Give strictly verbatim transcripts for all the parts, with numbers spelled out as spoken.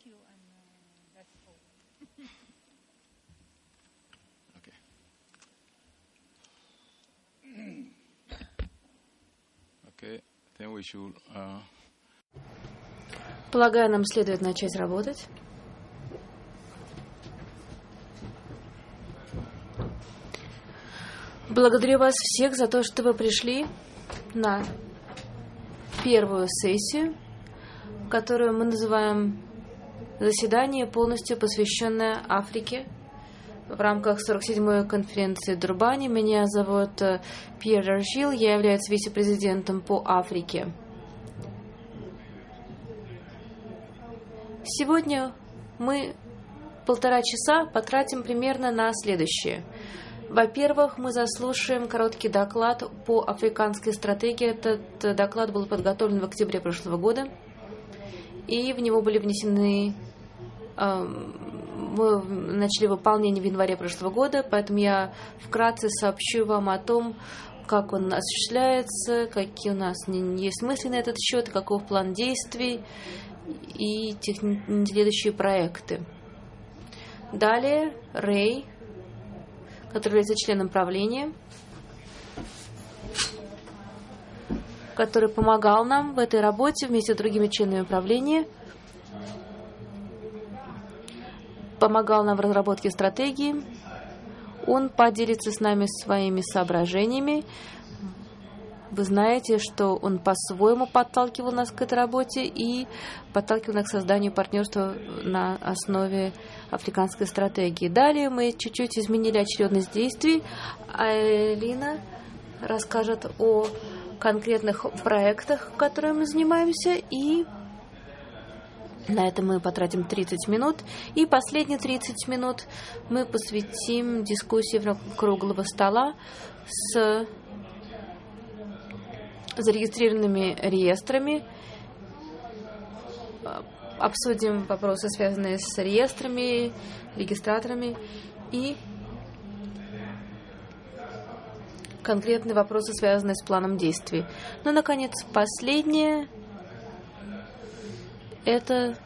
Полагаю, нам следует начать работать. Благодарю вас всех за то, что вы пришли на первую сессию, которую мы называем «Заседание, полностью посвященное Африке» в рамках сорок седьмой конференции в Дурбане. Меня зовут Пьер Даржил, я являюсь вице-президентом по Африке. Сегодня мы полтора часа потратим примерно на следующее. Во-первых, мы заслушаем короткий доклад по африканской стратегии. Этот доклад был подготовлен в октябре прошлого года, и в него были внесены... Мы начали выполнение в январе прошлого года, поэтому я вкратце сообщу вам о том, как он осуществляется, какие у нас есть мысли на этот счет, каков план действий и техни- следующие проекты. Далее Рэй, который является членом правления, который помогал нам в этой работе вместе с другими членами правления, помогал нам в разработке стратегии. Он поделится с нами своими соображениями. Вы знаете, что он по-своему подталкивал нас к этой работе и подталкивал нас к созданию партнерства на основе африканской стратегии. Далее мы чуть-чуть изменили очередность действий. Айлина расскажет о конкретных проектах, которыми мы занимаемся, и на это мы потратим тридцать минут. И последние тридцать минут мы посвятим дискуссии в круглого стола с зарегистрированными реестрами. Обсудим вопросы, связанные с реестрами, регистраторами и конкретные вопросы, связанные с планом действий. Ну, наконец, последнее – это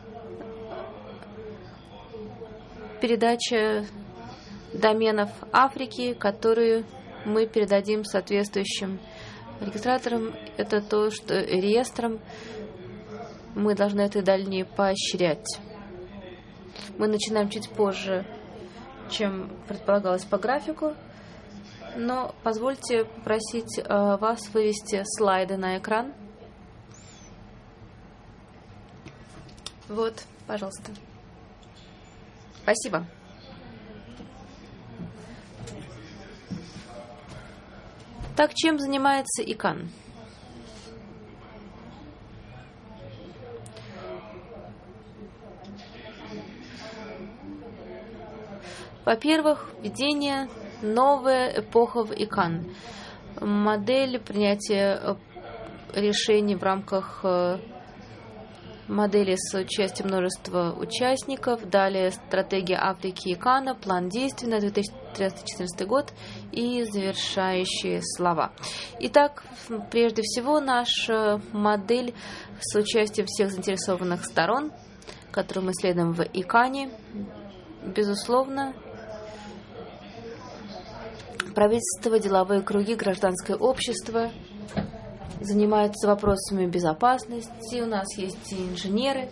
передача доменов Африки, которую мы передадим соответствующим регистраторам. Это то, что реестром мы должны это дальнее поощрять. Мы начинаем чуть позже, чем предполагалось по графику, но позвольте попросить э, вас вывести слайды на экран. Вот, пожалуйста. Спасибо. Так, чем занимается ИКАН? Во-первых, введение новая эпоха в ИКАН. Модель принятия решений в рамках модели с участием множества участников, далее стратегия Африки и ИКАНа, план действий на две тысячи тринадцатый — две тысячи четырнадцатый год и завершающие слова. Итак, прежде всего, наша модель с участием всех заинтересованных сторон, которую мы исследуем в ИКАНе, безусловно, правительство, деловые круги, гражданское общество занимаются вопросами безопасности. У нас есть и инженеры,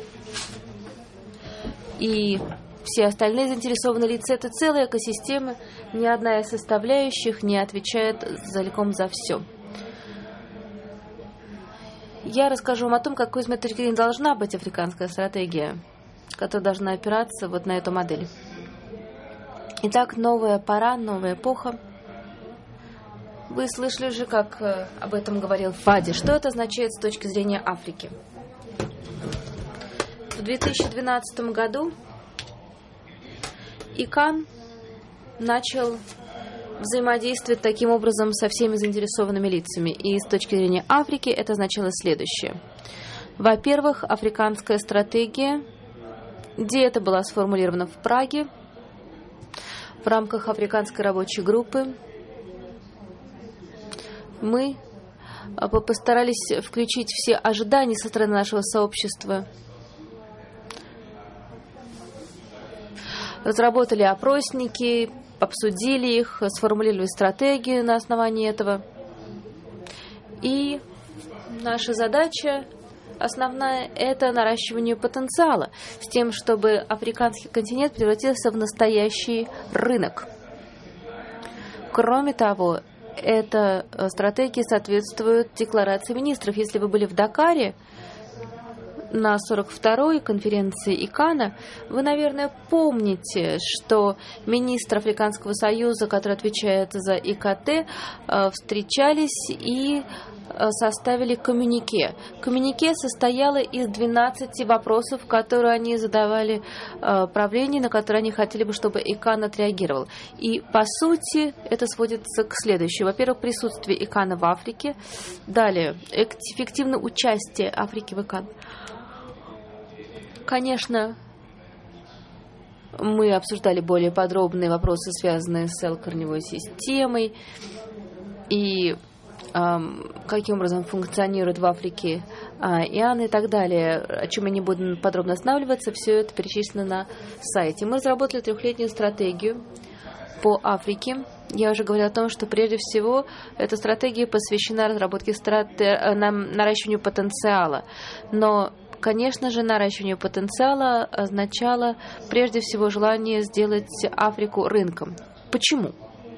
и все остальные заинтересованные лица. Это целая экосистема. Ни одна из составляющих не отвечает целиком за все. Я расскажу вам о том, какой с моей точки зрения должна быть африканская стратегия, которая должна опираться вот на эту модель. Итак, новая пора, новая эпоха. Вы слышали уже, как э, об этом говорил Фади. Что это означает с точки зрения Африки? В две тысячи двенадцатом году ИКАН начал взаимодействовать таким образом со всеми заинтересованными лицами. И с точки зрения Африки это означало следующее. Во-первых, африканская стратегия, где это была сформулирована в Праге, в рамках африканской рабочей группы, мы постарались включить все ожидания со стороны нашего сообщества разработали опросники, обсудили их, сформулировали стратегию на основании этого. И наша задача основная – это наращивание потенциала, с тем, чтобы африканский континент превратился в настоящий рынок. Кроме того, эта стратегия соответствует декларации министров. Если вы были в Дакаре на сорок второй конференции ИКАНа, вы, наверное, помните, что министр Африканского союза, который отвечает за ИКТ, встречались и составили коммюнике. Коммюнике состояло из двенадцати вопросов, которые они задавали э, правлению, на которые они хотели бы, чтобы ИКАН отреагировал. И, по сути, это сводится к следующему. Во-первых, присутствие ИКАНа в Африке. Далее, эффективное участие Африки в ИКАН. Конечно, мы обсуждали более подробные вопросы, связанные с L-корневой системой и каким образом функционирует в Африке ИАН и так далее, о чем я не буду подробно останавливаться, все это перечислено на сайте. Мы разработали трехлетнюю стратегию по Африке. Я уже говорила о том, что прежде всего эта стратегия посвящена разработке страте... наращиванию потенциала. Но, конечно же, наращивание потенциала означало прежде всего желание сделать Африку рынком. Почему?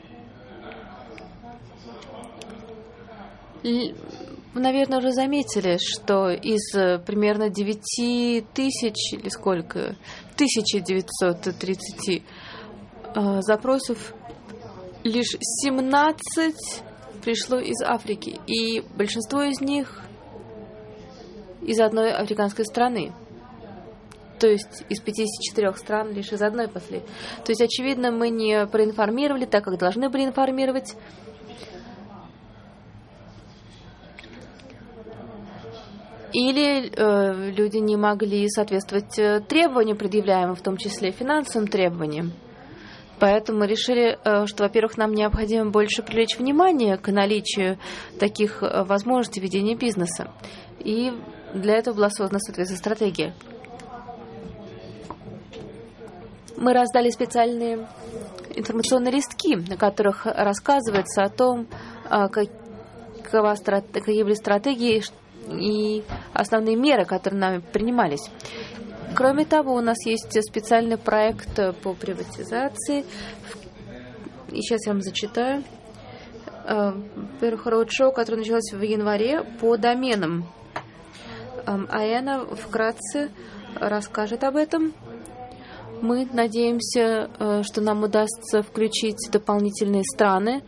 Вы, наверное, уже заметили, что из примерно девяти тысяч, или сколько, тысяча девятьсот тридцати э, запросов, лишь семнадцать пришло из Африки, и большинство из них из одной африканской страны. То есть из пятидесяти четырёх стран лишь из одной пошли. То есть, очевидно, мы не проинформировали так, как должны были информировать. Или э, люди не могли соответствовать требованиям, предъявляемым, в том числе финансовым требованиям. Поэтому мы решили, э, что, во-первых, нам необходимо больше привлечь внимание к наличию таких э, возможностей ведения бизнеса. И для этого была создана соответствующая стратегия. Мы раздали специальные информационные листки, на которых рассказывается о том, э, какова страт... какие были стратегии и основные меры, которые нами принимались. Кроме того, у нас есть специальный проект по приватизации. И сейчас я вам зачитаю. Во-первых, роуд-шоу, которое началось в январе по доменам. Аяна вкратце расскажет об этом. Мы надеемся, что нам удастся включить дополнительные страны,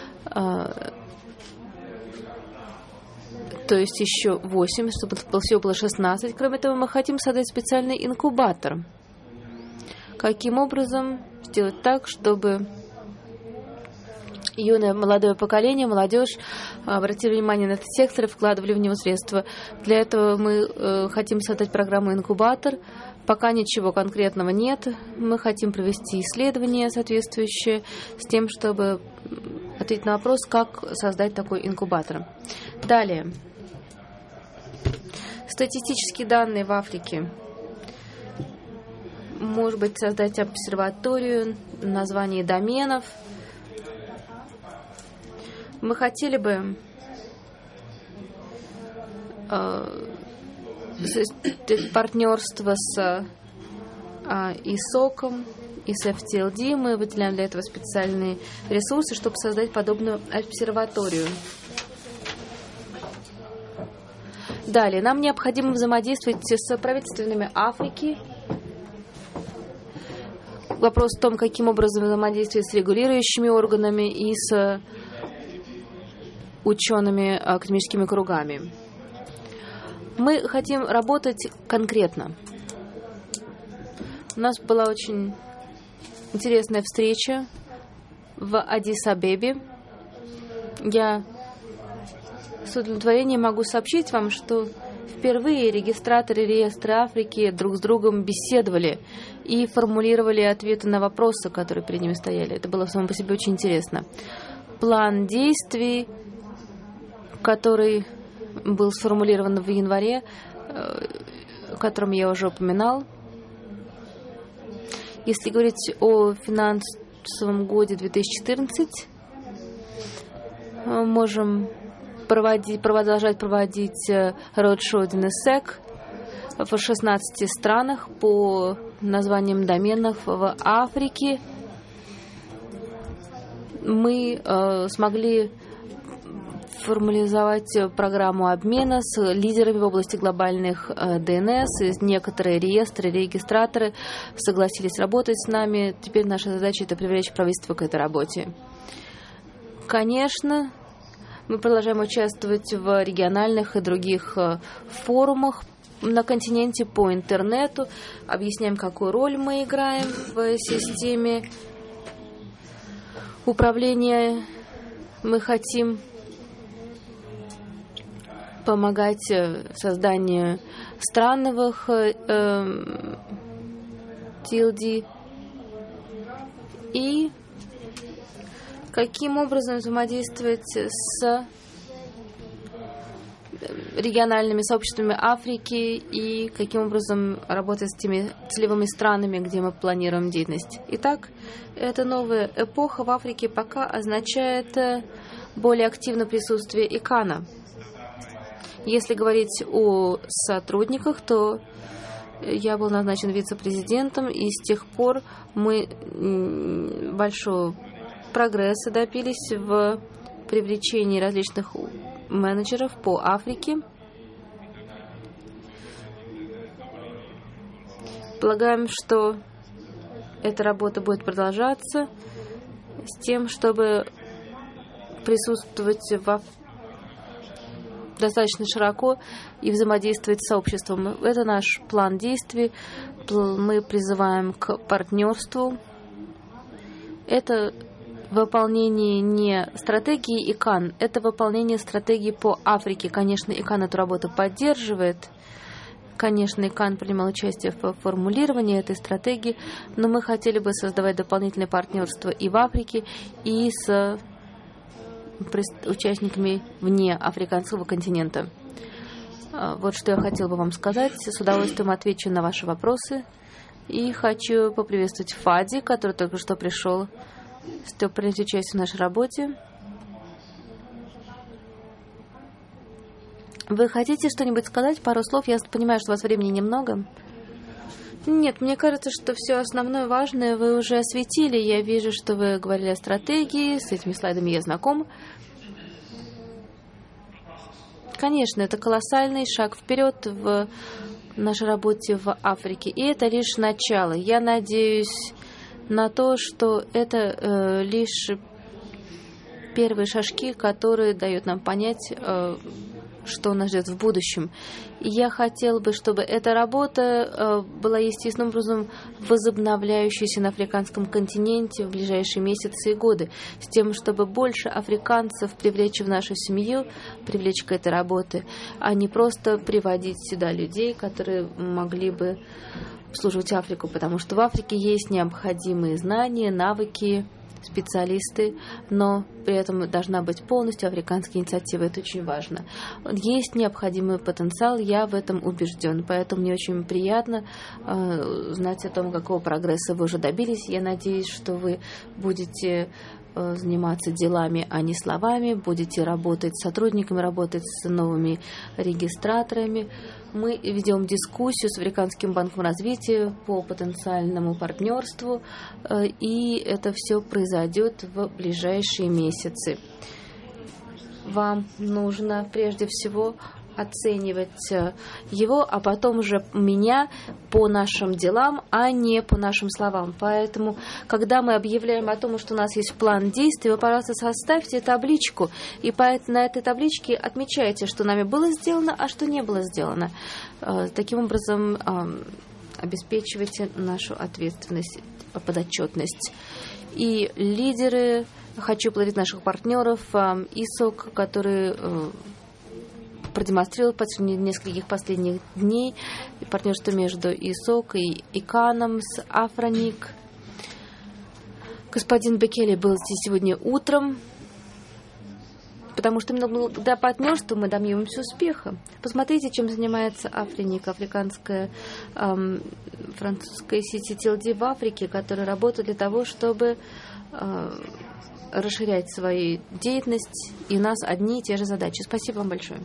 то есть еще восемь, чтобы всего было шестнадцать. Кроме того, мы хотим создать специальный инкубатор. Каким образом сделать так, чтобы юное молодое поколение, молодежь обратили внимание на этот сектор и вкладывали в него средства. Для этого мы э, хотим создать программу инкубатор. Пока ничего конкретного нет. Мы хотим провести исследование соответствующее с тем, чтобы ответить на вопрос, как создать такой инкубатор. Далее. Статистические данные в Африке. Может быть, создать обсерваторию, название доменов. Мы хотели бы э, партнерство с э, ИСОКом и с эф ти эл ди. Мы выделяем для этого специальные ресурсы, чтобы создать подобную обсерваторию. Далее, нам необходимо взаимодействовать с правительственными Африки. Вопрос в том, каким образом взаимодействовать с регулирующими органами и с учеными академическими кругами. Мы хотим работать конкретно. У нас была очень интересная встреча в Аддис-Абебе. Я с удовлетворением могу сообщить вам, что впервые регистраторы реестра Африки друг с другом беседовали и формулировали ответы на вопросы, которые перед ними стояли. Это было само по себе очень интересно. План действий, который был сформулирован в январе, о котором я уже упоминал. Если говорить о финансовом годе две тысячи четырнадцатом, можем проводить, продолжать проводить roadshow ди эн эс и си в шестнадцати странах по названиям доменов в Африке. Мы э, смогли формализовать программу обмена с лидерами в области глобальных э, ди эн эс. И некоторые реестры, регистраторы согласились работать с нами. Теперь наша задача — это привлечь правительство к этой работе. Конечно, мы продолжаем участвовать в региональных и других э, форумах на континенте по интернету, объясняем, какую роль мы играем в системе управления. Мы хотим помогать созданию страновых э, ти эл ди и каким образом взаимодействовать с региональными сообществами Африки и каким образом работать с теми целевыми странами, где мы планируем деятельность. Итак, эта новая эпоха в Африке пока означает более активное присутствие ИКАНа. Если говорить о сотрудниках, то я был назначен вице-президентом, и с тех пор мы большого прогресса добились в привлечении различных менеджеров по Африке. Полагаем, что эта работа будет продолжаться с тем, чтобы присутствовать в достаточно широко и взаимодействовать с сообществом. Это наш план действий. Мы призываем к партнерству. Это выполнение не стратегии ИКАН, это выполнение стратегии по Африке. Конечно, ИКАН эту работу поддерживает. Конечно, ИКАН принимал участие в формулировании этой стратегии, но мы хотели бы создавать дополнительные партнерства и в Африке, и с участниками вне африканского континента. Вот что я хотела бы вам сказать. С удовольствием отвечу на ваши вопросы. И хочу поприветствовать Фади, который только что пришел, чтобы принять участие в нашей работе. Вы хотите что-нибудь сказать? Пару слов? Я понимаю, что у вас времени немного. Нет, мне кажется, что все основное важное вы уже осветили. Я вижу, что вы говорили о стратегии. С этими слайдами я знаком. Конечно, это колоссальный шаг вперед в нашей работе в Африке. И это лишь начало. Я надеюсь на то, что это э, лишь первые шажки, которые дают нам понять, э, что нас ждет в будущем. И я хотела бы, чтобы эта работа э, была естественным образом возобновляющейся на африканском континенте в ближайшие месяцы и годы, с тем, чтобы больше африканцев привлечь в нашу семью, привлечь к этой работе, а не просто приводить сюда людей, которые могли бы обслуживать Африку, потому что в Африке есть необходимые знания, навыки, специалисты, но при этом должна быть полностью африканская инициатива. Это очень важно. Есть необходимый потенциал, я в этом убежден. Поэтому мне очень приятно э, знать о том, какого прогресса вы уже добились. Я надеюсь, что вы будете э, заниматься делами, а не словами, будете работать с сотрудниками, работать с новыми регистраторами. Мы ведем дискуссию с Африканским банком развития по потенциальному партнерству, и это все произойдет в ближайшие месяцы. Вам нужно прежде всего оценивать его, а потом уже меня по нашим делам, а не по нашим словам. Поэтому, когда мы объявляем о том, что у нас есть план действий, вы, пожалуйста, составьте табличку, и на этой табличке отмечайте, что нами было сделано, а что не было сделано. Таким образом, обеспечивайте нашу ответственность, подотчетность. И лидеры, хочу благодарить наших партнеров, ИСОК, которые продемонстрировал в течение нескольких последних дней партнерство между ИСОК и ИКАНом с Афроник. Господин Бекели был здесь сегодня утром. потому что именно благодаря партнерству мы добьемся успеха. Посмотрите, чем занимается Африка, африканская эм, французская сеть эл ди в Африке, которая работает для того, чтобы э, расширять свою деятельность, и у нас одни и те же задачи. Спасибо вам большое.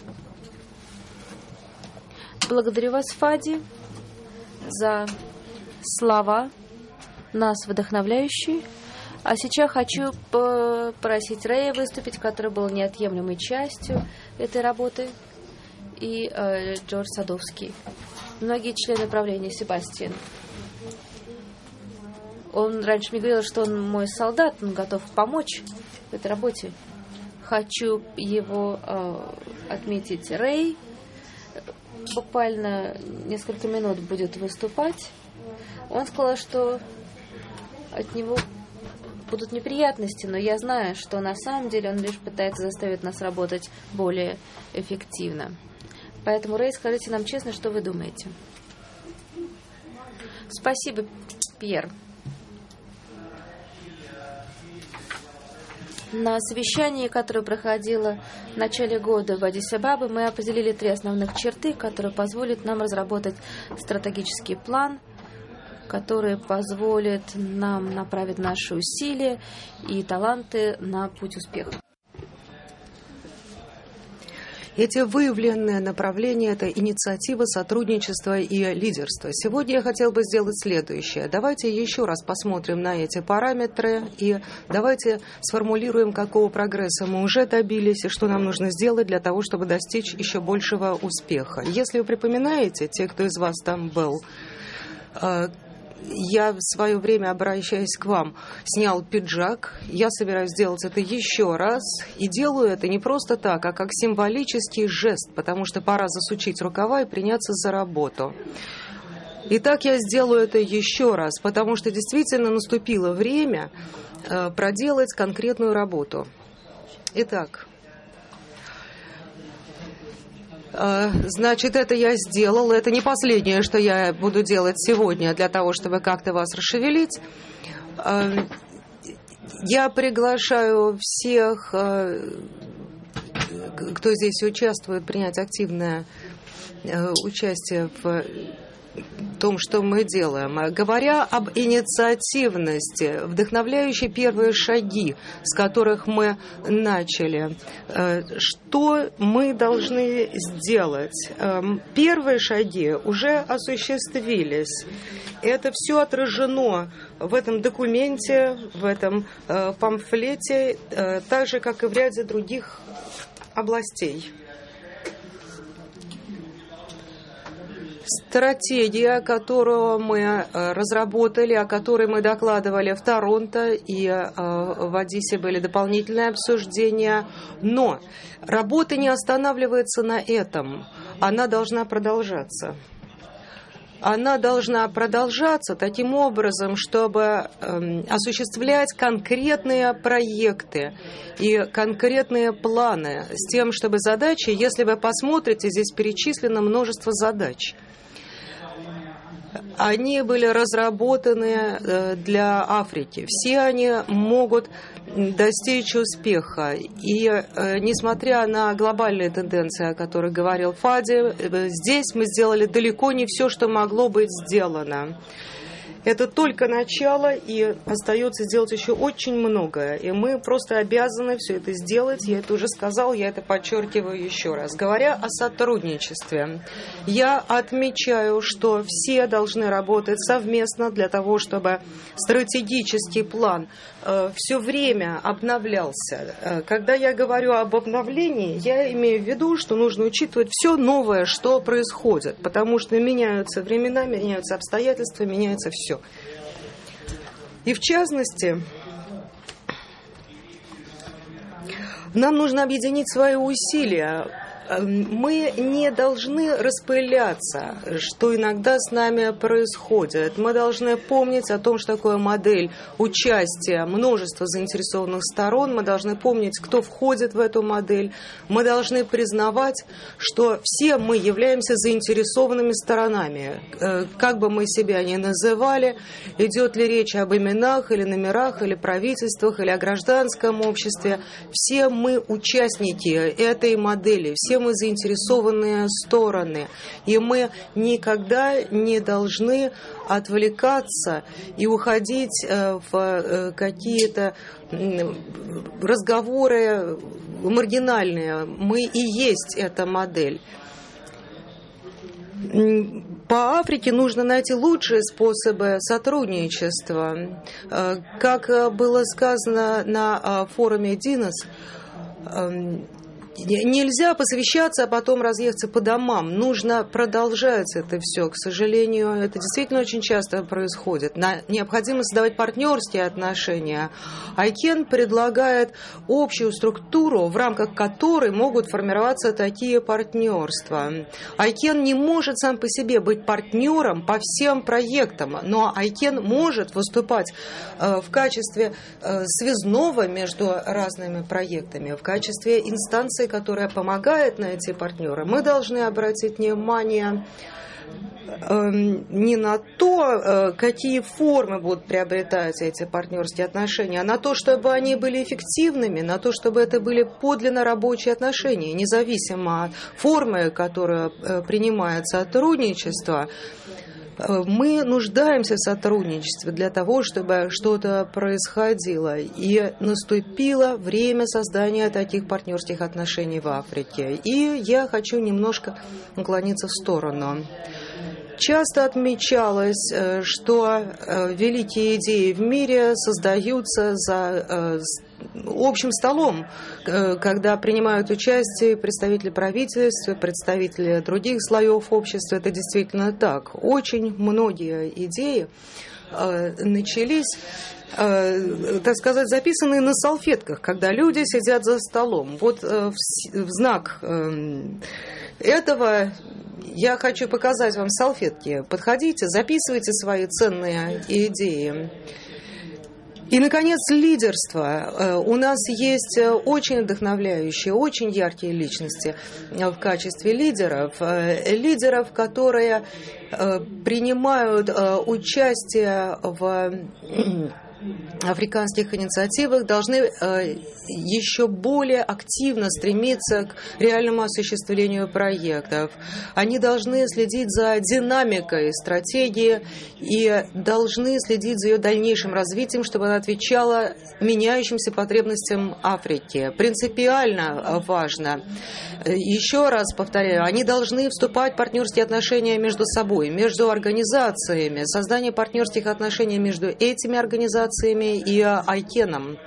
Благодарю вас, Фади, за слова, нас вдохновляющие. А сейчас хочу попросить Рэя выступить, который был неотъемлемой частью этой работы, и э, Джордж Садовский. Многие члены правления, Себастьян. Он раньше мне говорил, что он мой солдат, он готов помочь в этой работе. Хочу его э, отметить. Рэй буквально несколько минут будет выступать. Он сказал, что от него будут неприятности, но я знаю, что на самом деле он лишь пытается заставить нас работать более эффективно. Поэтому, Рэй, скажите нам честно, что вы думаете. Спасибо, Пьер. На совещании, которое проходило в начале года в Аддис-Абебе, мы определили три основных черты, которые позволят нам разработать стратегический план, который позволит нам направить наши усилия и таланты на путь успеха. Эти выявленные направления – это инициатива, сотрудничество и лидерство. Сегодня я хотел бы сделать следующее. Давайте еще раз посмотрим на эти параметры и давайте сформулируем, какого прогресса мы уже добились и что нам нужно сделать для того, чтобы достичь еще большего успеха. Если вы припоминаете, те, кто из вас там был, я в свое время, обращаясь к вам, снял пиджак. Я собираюсь сделать это еще раз. И делаю это не просто так, а как символический жест, потому что пора засучить рукава и приняться за работу. Итак, я сделаю это еще раз, потому что действительно наступило время э, проделать конкретную работу. Итак. Значит, это я сделал. Это не последнее, что я буду делать сегодня для того, чтобы как-то вас расшевелить. Я приглашаю всех, кто здесь участвует, принять активное участие в том, что мы делаем. Говоря об инициативности, вдохновляющие первые шаги, с которых мы начали, что мы должны сделать? Первые шаги уже осуществились. Это все отражено в этом документе, в этом памфлете, так же, как и в ряде других областей. Стратегия, которую мы разработали, о которой мы докладывали в Торонто, и в Аддисе были дополнительные обсуждения. Но работа не останавливается на этом. Она должна продолжаться. Она должна продолжаться таким образом, чтобы э, осуществлять конкретные проекты и конкретные планы с тем, чтобы задачи, если вы посмотрите, здесь перечислено множество задач. Они были разработаны для Африки. Все они могут достичь успеха. И несмотря на глобальные тенденции, о которых говорил Фади, здесь мы сделали далеко не все, что могло быть сделано. Это только начало, и остается сделать еще очень многое. И мы просто обязаны все это сделать. Я это уже сказал, я это подчеркиваю еще раз. Говоря о сотрудничестве, я отмечаю, что все должны работать совместно для того, чтобы стратегический план э, все время обновлялся. Э, когда я говорю об обновлении, я имею в виду, что нужно учитывать все новое, что происходит, потому что меняются времена, меняются обстоятельства, меняется все. И в частности, нам нужно объединить свои усилия Мы не должны распыляться, что иногда с нами происходит. Мы должны помнить о том, что такое модель участия множества заинтересованных сторон. Мы должны помнить, кто входит в эту модель. Мы должны признавать, что все мы являемся заинтересованными сторонами. Как бы мы себя ни называли, идет ли речь об именах или номерах, или правительствах, или о гражданском обществе, все мы участники этой модели, все мы заинтересованные стороны, и мы никогда не должны отвлекаться и уходить в какие-то разговоры маргинальные. Мы и есть эта модель. По Африке нужно найти лучшие способы сотрудничества. Как было сказано на форуме Динос, нельзя посовещаться, а потом разъехаться по домам. Нужно продолжать это все. К сожалению, это действительно очень часто происходит. На, необходимо создавать партнерские отношения. Айкен предлагает общую структуру, в рамках которой могут формироваться такие партнерства. Айкен не может сам по себе быть партнером по всем проектам, но Айкен может выступать э, в качестве э, связного между разными проектами, в качестве инстанции, которая помогает найти партнера. Мы должны обратить внимание э, не на то, э, какие формы будут приобретать эти партнерские отношения, а на то, чтобы они были эффективными, на то, чтобы это были подлинно рабочие отношения, независимо от формы, которую э, принимает сотрудничество. Мы нуждаемся в сотрудничестве для того, чтобы что-то происходило. И наступило время создания таких партнерских отношений в Африке. И я хочу немножко уклониться в сторону. Часто отмечалось, что великие идеи в мире создаются за общим столом, когда принимают участие представители правительства, представители других слоев общества. Это действительно так. Очень многие идеи начались, так сказать, записанные на салфетках, когда люди сидят за столом. Вот в знак этого я хочу показать вам салфетки. Подходите, записывайте свои ценные идеи. И, наконец, лидерство. У нас есть очень вдохновляющие, очень яркие личности в качестве лидеров. Лидеров, которые принимают участие в африканских инициативах, должны еще более активно стремиться к реальному осуществлению проектов. Они должны следить за динамикой стратегии и должны следить за ее дальнейшим развитием, чтобы она отвечала меняющимся потребностям Африки. Принципиально важно. Еще раз повторяю, они должны вступать в партнерские отношения между собой, между организациями, создание партнерских отношений между этими организациями и Айкеном.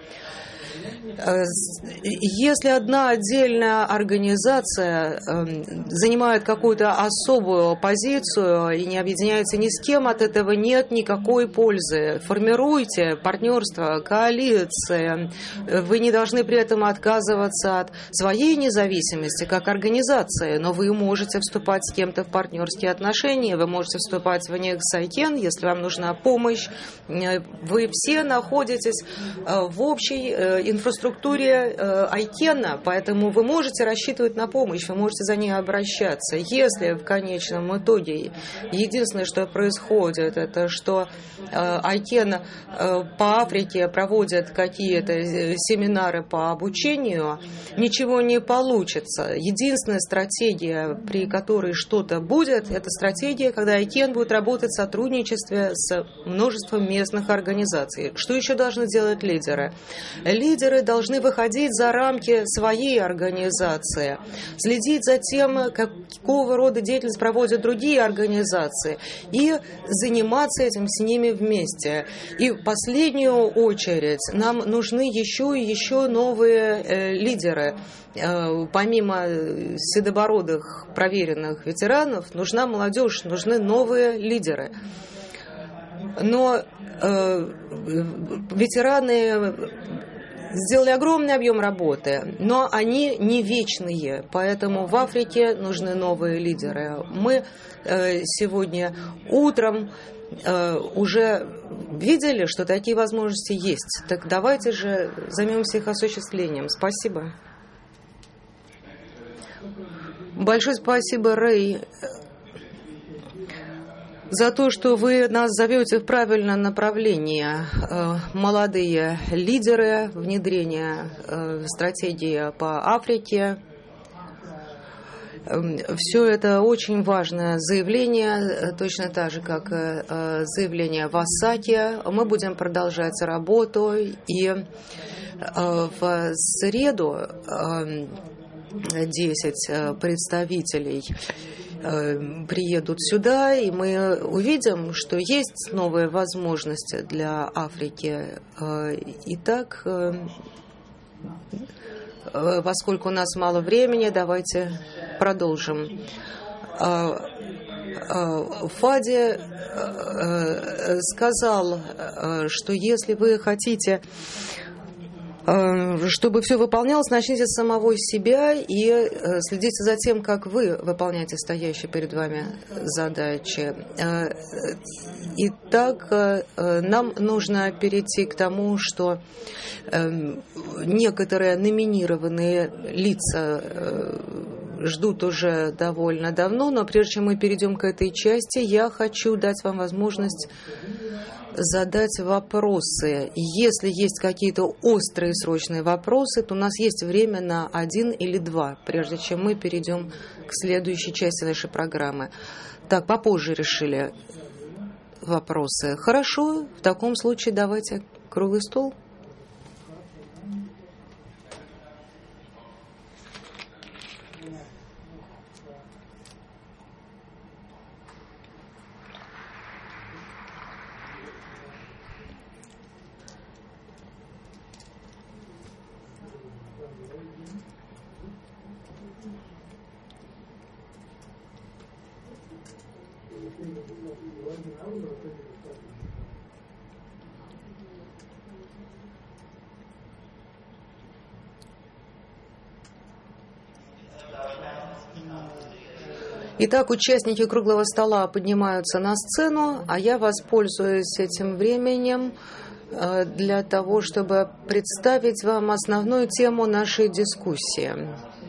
Если одна отдельная организация занимает какую-то особую позицию и не объединяется ни с кем, от этого нет никакой пользы. Формируйте партнерство, коалиции. Вы не должны при этом отказываться от своей независимости как организации, но вы можете вступать с кем-то в партнерские отношения, вы можете вступать в них с Айкен, если вам нужна помощь. Вы все находитесь в общей инфраструктуре Айкена, поэтому вы можете рассчитывать на помощь, вы можете за ней обращаться. Если в конечном итоге единственное, что происходит, это что Айкен по Африке проводит какие-то семинары по обучению, ничего не получится. Единственная стратегия, при которой что-то будет, это стратегия, когда Айкен будет работать в сотрудничестве с множеством местных организаций. Что еще должны делать лидеры? Лидеры должны выходить за рамки своей организации, следить за тем, какого рода деятельность проводят другие организации, и заниматься этим с ними вместе. И в последнюю очередь нам нужны еще и еще новые э, лидеры. Э, помимо седобородых проверенных ветеранов, нужна молодежь, нужны новые лидеры. Но э, ветераны сделали огромный объем работы, но они не вечные, поэтому в Африке нужны новые лидеры. Мы э, сегодня утром э, уже видели, что такие возможности есть. Так давайте же займемся их осуществлением. Спасибо. Большое спасибо, Рэй, за то, что вы нас зовете в правильное направление. Молодые лидеры, внедрение стратегии по Африке. Все это очень важное заявление, точно так же, как заявление в Осаке. Мы будем продолжать работу, и в среду десять представителей приедут сюда, и мы увидим, что есть новые возможности для Африки. Итак, поскольку у нас мало времени, давайте продолжим. Фади сказал, что если вы хотите, чтобы все выполнялось, начните с самого себя и следите за тем, как вы выполняете стоящие перед вами задачи. Итак, нам нужно перейти к тому, что некоторые номинированные лица ждут уже довольно давно, но прежде чем мы перейдем к этой части, я хочу дать вам возможность задать вопросы. Если есть какие-то острые срочные вопросы, то у нас есть время на один или два, прежде чем мы перейдем к следующей части нашей программы. Так, попозже решили вопросы. Хорошо, в таком случае давайте круглый стол. Итак, участники круглого стола поднимаются на сцену, а я воспользуюсь этим временем для того, чтобы представить вам основную тему нашей дискуссии.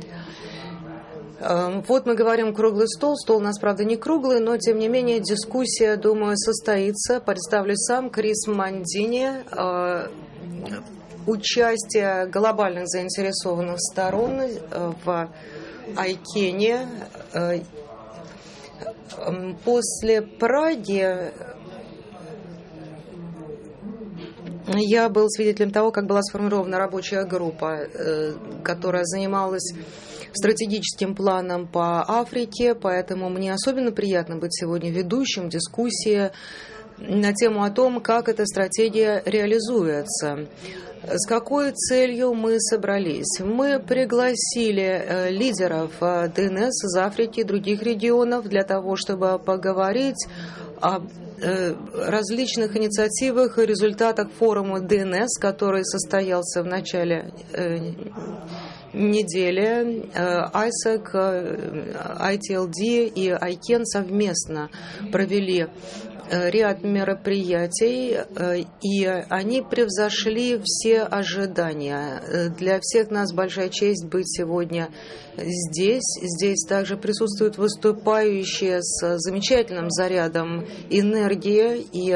Вот мы говорим круглый стол. Стол у нас, правда, не круглый, но, тем не менее, дискуссия, думаю, состоится. Представлю сам Крис Мандини. Участие глобальных заинтересованных сторон в Айкене. После Праги я был свидетелем того, как была сформирована рабочая группа, которая занималась стратегическим планом по Африке, поэтому мне особенно приятно быть сегодня ведущим дискуссии на тему о том, как эта стратегия реализуется. С какой целью мы собрались? Мы пригласили лидеров ди эн эс из Африки и других регионов для того, чтобы поговорить о различных инициативах и результатах форума ди эн эс, который состоялся в начале недели. айсек, ай ти эл ди и Айкен совместно провели ряд мероприятий, и они превзошли все ожидания. Для всех нас большая честь быть сегодня здесь. Здесь также присутствуют выступающие с замечательным зарядом энергии, и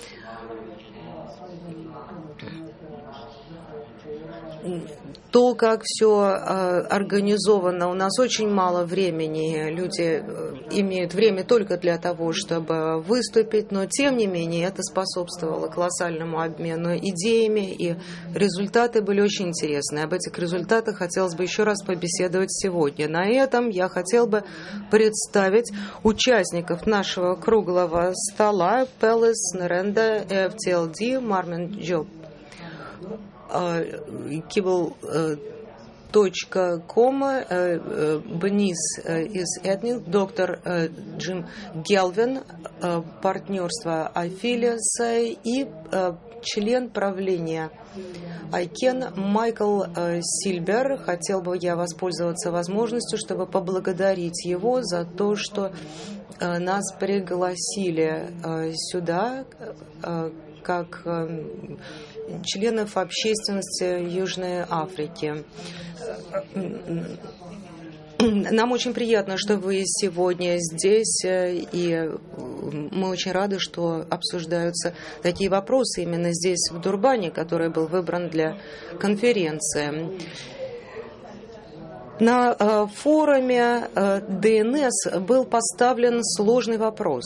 то, как все организовано, у нас очень мало времени, люди имеют время только для того, чтобы выступить, но тем не менее это способствовало колоссальному обмену идеями, и результаты были очень интересные. Об этих результатах хотелось бы еще раз побеседовать сегодня. На этом я хотел бы представить участников нашего круглого стола: Пелес Неренда, эф ти эл ди, Мармен Джоб, Кибл точка ком, Бенис из Этник, доктор Джим Гелвин, партнерство Афилиаса и член правления Айкен Майкл Сильбер. Хотел бы я воспользоваться возможностью, чтобы поблагодарить его за то, что нас пригласили сюда как членов общественности Южной Африки. Нам очень приятно, что вы сегодня здесь, и мы очень рады, что обсуждаются такие вопросы именно здесь, в Дурбане, который был выбран для конференции. На форуме Ди Эн Эс был поставлен сложный вопрос.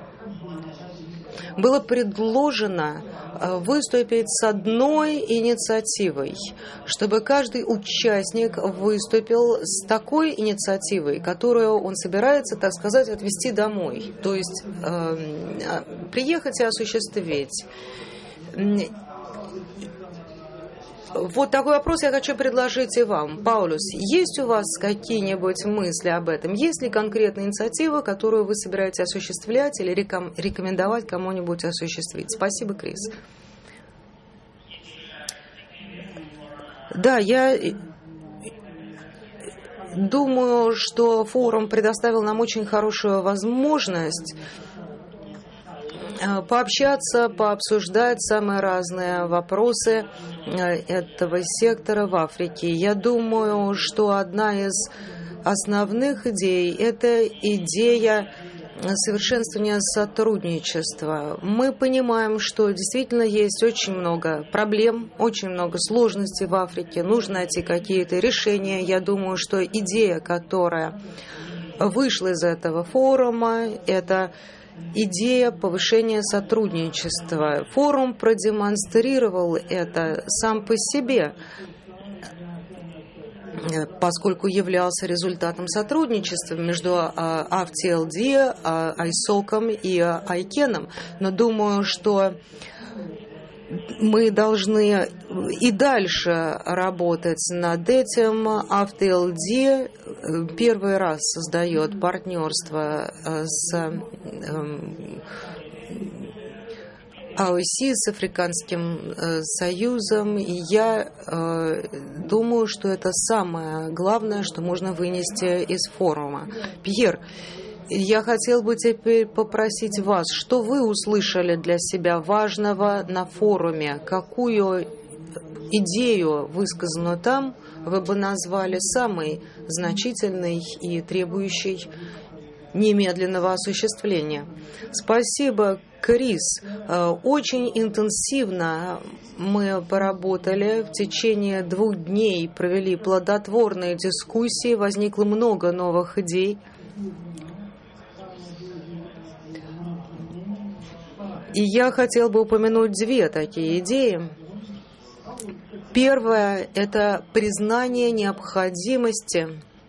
Было предложено выступить с одной инициативой, чтобы каждый участник выступил с такой инициативой, которую он собирается, так сказать, отвезти домой, то есть э, приехать и осуществить. Вот такой вопрос я хочу предложить и вам. Паулюс, есть у вас какие-нибудь мысли об этом? Есть ли конкретная инициатива, которую вы собираетесь осуществлять или реком- рекомендовать кому-нибудь осуществить? Спасибо, Крис. Да, я думаю, что форум предоставил нам очень хорошую возможность пообщаться, пообсуждать самые разные вопросы этого сектора в Африке. Я думаю, что одна из основных идей – это идея совершенствования сотрудничества. Мы понимаем, что действительно есть очень много проблем, очень много сложностей в Африке. Нужно найти какие-то решения. Я думаю, что идея, которая вышла из этого форума, это идея повышения сотрудничества. Форум продемонстрировал это сам по себе, поскольку являлся результатом сотрудничества между эй эф ти эл ди, айсоком и Айкеном. Но думаю, что мы должны и дальше работать над этим. эй эф ти эл ди первый раз создает партнерство с эй о си, с Африканским Союзом. И я думаю, что это самое главное, что можно вынести из форума. Пьер, я хотел бы теперь попросить вас, что вы услышали для себя важного на форуме, какую идею, высказанную там, вы бы назвали самой значительной и требующей немедленного осуществления. Спасибо, Крис. Очень интенсивно мы поработали в течение двух дней, провели плодотворные дискуссии, возникло много новых идей. И я хотел бы упомянуть две такие идеи. Первое – это признание необходимости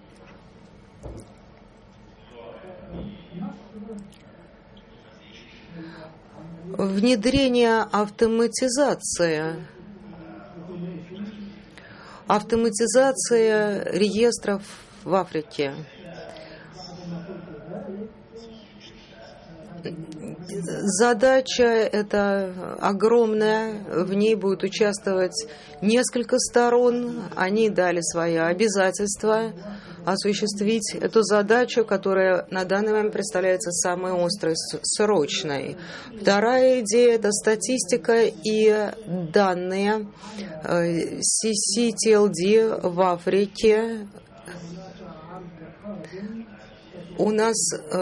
внедрения автоматизации, автоматизация реестров в Африке. Задача эта огромная, в ней будет участвовать несколько сторон, они дали свои обязательства осуществить эту задачу, которая на данный момент представляется самой острой, срочной. Вторая идея – это статистика и данные си си ти эл ди в Африке. У нас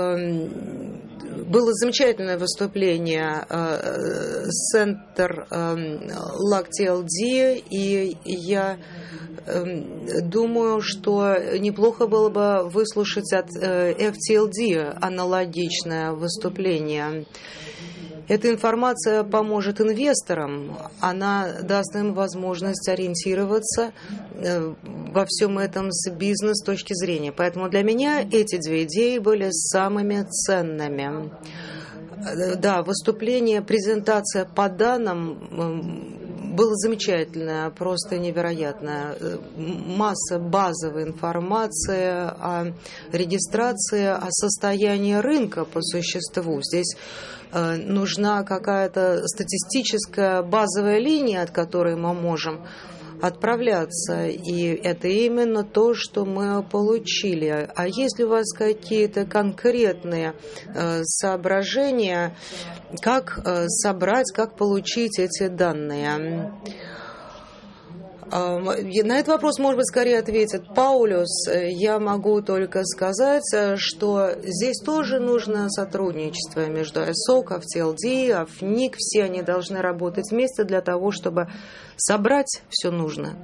было замечательное выступление Центр Лакти эл ди, и я думаю, что неплохо было бы выслушать от эф ти эл ди аналогичное выступление. Эта информация поможет инвесторам, она даст им возможность ориентироваться во всем этом с бизнес точки зрения. Поэтому для меня эти две идеи были самыми ценными. Да, выступление, презентация по данным было замечательное, просто невероятное. Масса базовой информации о регистрации, о состоянии рынка по существу. Здесь нужна какая-то статистическая базовая линия, от которой мы можем отправляться, и это именно то, что мы получили. А если у вас какие-то конкретные э, соображения, как э, собрать, как получить эти данные? На этот вопрос, может быть, скорее ответит Паулюс. Я могу только сказать, что здесь тоже нужно сотрудничество между АСОК, эф ти эл ди, эф эн и си. Все они должны работать вместе для того, чтобы собрать все нужное.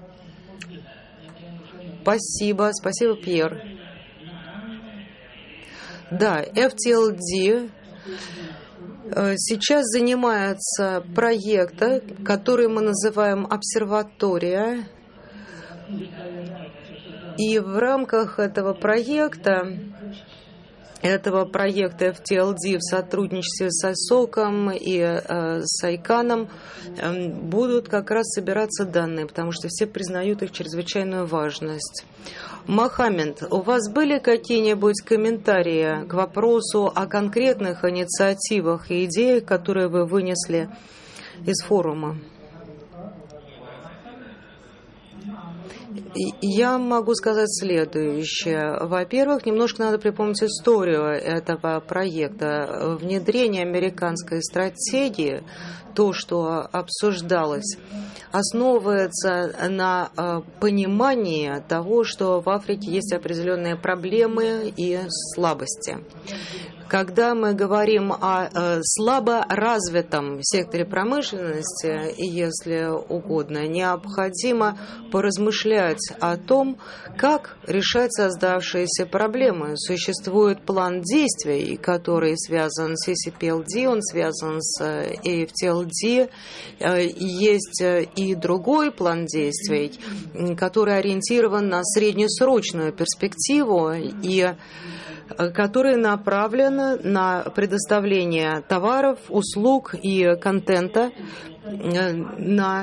Спасибо. Спасибо, Пьер. Да, эф ти эл ди сейчас занимается проектом, который мы называем «Обсерватория». И в рамках этого проекта, этого проекта эф ти эл ди в сотрудничестве с АСОКом и э, с Айканом э, будут как раз собираться данные, потому что все признают их чрезвычайную важность. Мохаммед, у вас были какие-нибудь комментарии к вопросу о конкретных инициативах и идеях, которые вы вынесли из форума? Я могу сказать следующее. Во-первых, немножко надо припомнить историю этого проекта. Внедрение американской стратегии, то, что обсуждалось, основывается на понимании того, что в Африке есть определенные проблемы и слабости. Когда мы говорим о э, слабо развитом секторе промышленности, если угодно, необходимо поразмышлять о том, как решать создавшиеся проблемы. Существует план действий, который связан с и си пи эл ди, он связан с эй эф ти эл ди. Э, есть и другой план действий, который ориентирован на среднесрочную перспективу и который направлен на предоставление товаров, услуг и контента, на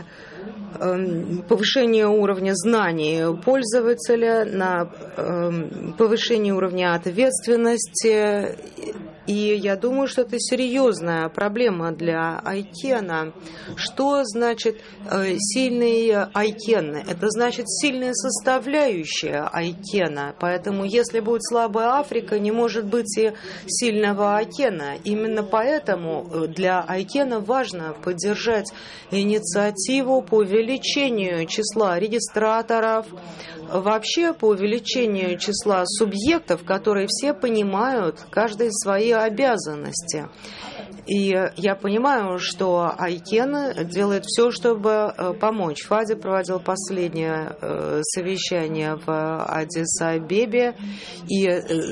повышение уровня знаний пользователя, на повышение уровня ответственности. И я думаю, что это серьезная проблема для Айкена. Что значит э, сильный Айкен? Это значит сильная составляющая Айкена. Поэтому, если будет слабая Африка, не может быть и сильного Айкена. Именно поэтому для Айкена важно поддержать инициативу по увеличению числа регистраторов, вообще по увеличению числа субъектов, которые все понимают, каждый свои обязанности. И я понимаю, что Айкен делает все, чтобы помочь. Фади проводил последнее совещание в Аддис-Абебе, и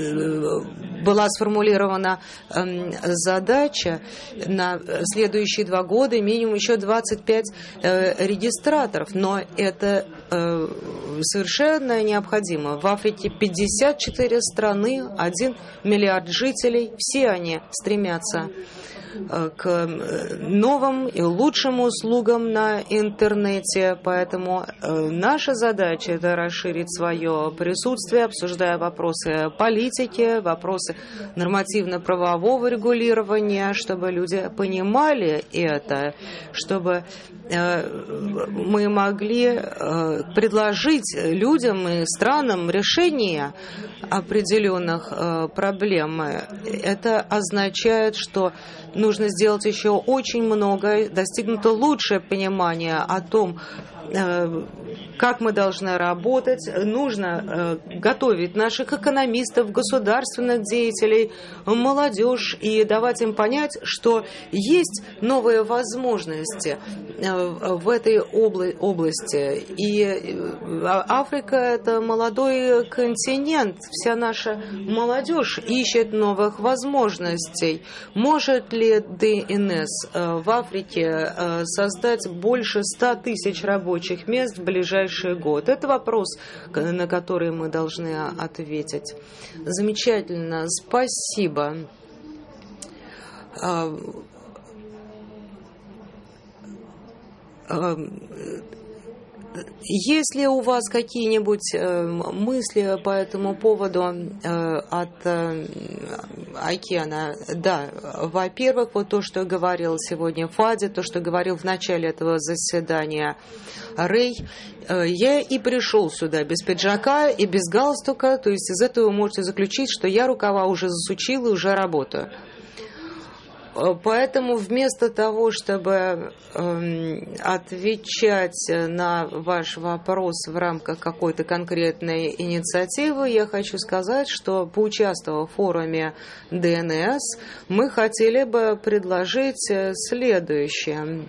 была сформулирована задача на следующие два года минимум еще двадцать пять регистраторов. Но это совершенно необходимо. В Африке пятьдесят четыре страны, один миллиард жителей, все они стремятся к новым и лучшим услугам на интернете. Поэтому наша задача – это расширить свое присутствие, обсуждая вопросы политики, вопросы нормативно-правового регулирования, чтобы люди понимали это, чтобы мы могли предложить людям и странам решение определенных проблем. Это означает, что нужно сделать еще очень много, достигнуто лучшее понимание о том, как мы должны работать. Нужно готовить наших экономистов, государственных деятелей, молодежь и давать им понять, что есть новые возможности в этой области. И Африка – это молодой континент. Вся наша молодежь ищет новых возможностей. Может ли ди эн эс в Африке создать больше ста тысяч рабочих мест в ближайший год? Это вопрос, на который мы должны ответить. Замечательно, спасибо. Есть ли у вас какие-нибудь э, мысли по этому поводу э, от э, Айкена? Да, во-первых, вот то, что говорил сегодня Фади, то, что говорил в начале этого заседания Рэй, э, я и пришел сюда без пиджака и без галстука, то есть из этого вы можете заключить, что я рукава уже засучил и уже работаю. Поэтому вместо того, чтобы э, отвечать на ваш вопрос в рамках какой-то конкретной инициативы, я хочу сказать, что, поучаствовав в форуме Ди Эн Эс, мы хотели бы предложить следующее.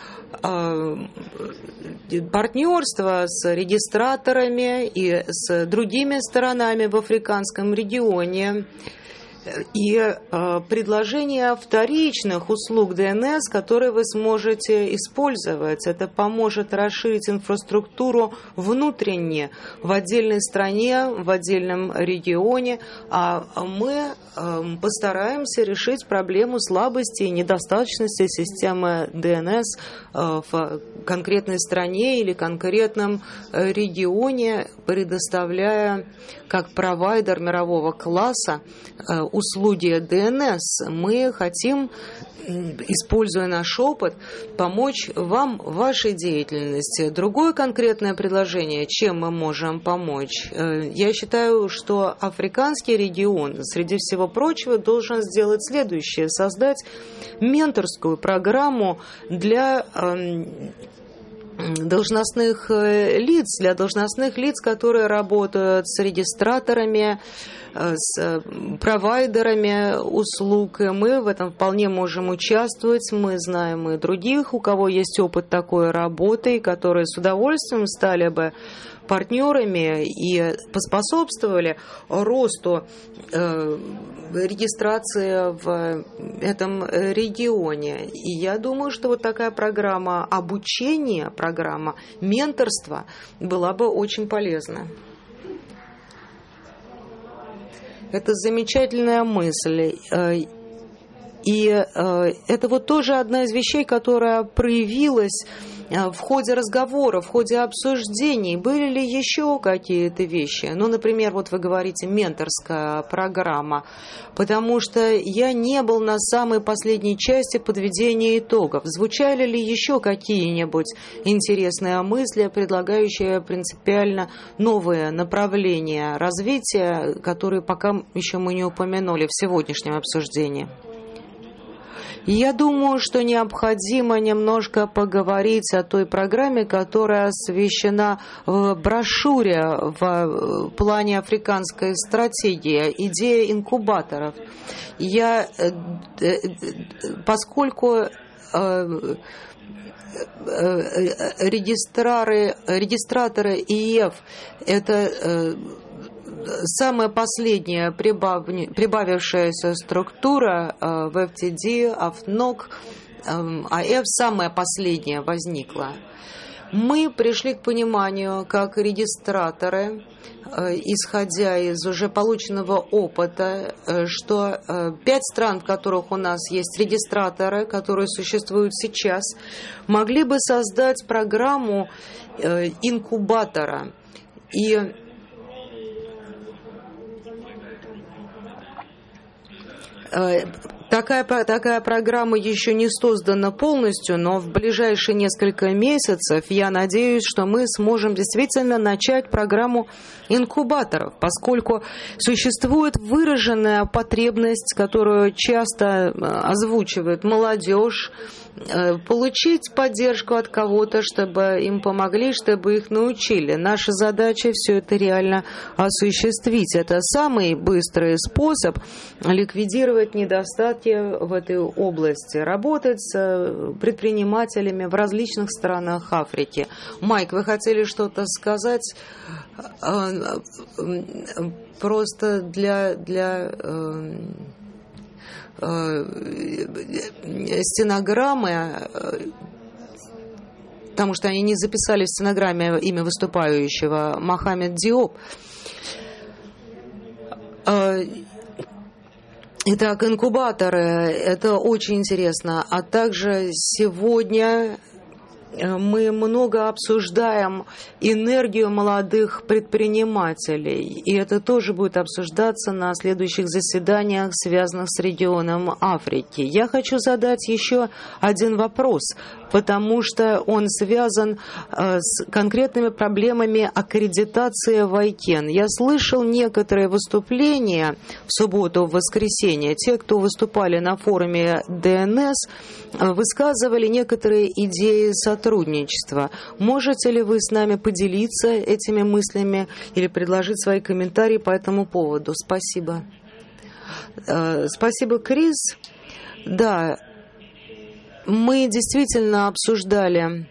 Партнерство с регистраторами и с другими сторонами в африканском регионе и э, предложение вторичных услуг Ди Эн Эс, которые вы сможете использовать. Это поможет расширить инфраструктуру внутренне, в отдельной стране, в отдельном регионе, а мы э, постараемся решить проблему слабости и недостаточности системы Ди Эн Эс э, в конкретной стране или конкретном регионе, предоставляя как провайдер мирового класса э, услуги Ди Эн Эс. Мы хотим, используя наш опыт, помочь вам в вашей деятельности. Другое конкретное предложение, чем мы можем помочь. Я считаю, что африканский регион, среди всего прочего, должен сделать следующее: создать менторскую программу для должностных лиц, для должностных лиц, которые работают с регистраторами, с провайдерами услуг. И мы в этом вполне можем участвовать. Мы знаем и других, у кого есть опыт такой работы, которые с удовольствием стали бы партнерами и поспособствовали росту э, регистрации в этом регионе. И я думаю, что вот такая программа обучения, программа менторства была бы очень полезна. Это замечательная мысль. И это вот тоже одна из вещей, которая проявилась в ходе разговора, в ходе обсуждений. Были ли еще какие-то вещи? Ну, например, вот вы говорите менторская программа, потому что я не был на самой последней части подведения итогов. Звучали ли еще какие-нибудь интересные мысли, предлагающие принципиально новые направления развития, которые пока еще мы не упомянули в сегодняшнем обсуждении? Я думаю, что необходимо немножко поговорить о той программе, которая освещена в брошюре в плане африканской стратегии, идея инкубаторов. Я, поскольку регистрары, регистраторы И И Эф – это самая последняя прибавившаяся структура в Эф Ти Ди, АФНОК, АЭФ самая последняя возникла. Мы пришли к пониманию, как регистраторы, исходя из уже полученного опыта, что пять стран, в которых у нас есть регистраторы, которые существуют сейчас, могли бы создать программу инкубатора. И Такая, такая программа еще не создана полностью, но в ближайшие несколько месяцев я надеюсь, что мы сможем действительно начать программу инкубаторов, поскольку существует выраженная потребность, которую часто озвучивает молодежь, получить поддержку от кого-то, чтобы им помогли, чтобы их научили. Наша задача все это реально осуществить. Это самый быстрый способ ликвидировать недостатки в этой области, работать с предпринимателями в различных странах Африки. Майк, вы хотели что-то сказать? Просто для... для стенограммы, потому что они не записали в стенограмме имя выступающего, Мохаммед Диоп. Итак, инкубаторы, это очень интересно. А также сегодня мы много обсуждаем энергию молодых предпринимателей, и это тоже будет обсуждаться на следующих заседаниях, связанных с регионом Африки. Я хочу задать еще один вопрос, потому что он связан с конкретными проблемами аккредитации в айкен. Я слышал некоторые выступления в субботу, в воскресенье. Те, кто выступали на форуме ди эн эс, высказывали некоторые идеи сотрудничества. Можете ли вы с нами поделиться этими мыслями или предложить свои комментарии по этому поводу? Спасибо. Спасибо, Крис. Да, мы действительно обсуждали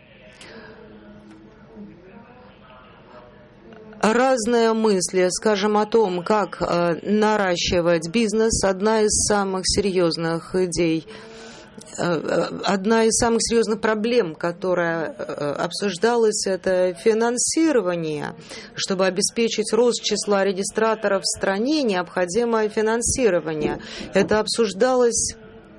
разные мысли, скажем, о том, как наращивать бизнес. Одна из самых серьезных идей, одна из самых серьезных проблем, которая обсуждалась, это финансирование. Чтобы обеспечить рост числа регистраторов в стране, необходимое финансирование. Это обсуждалось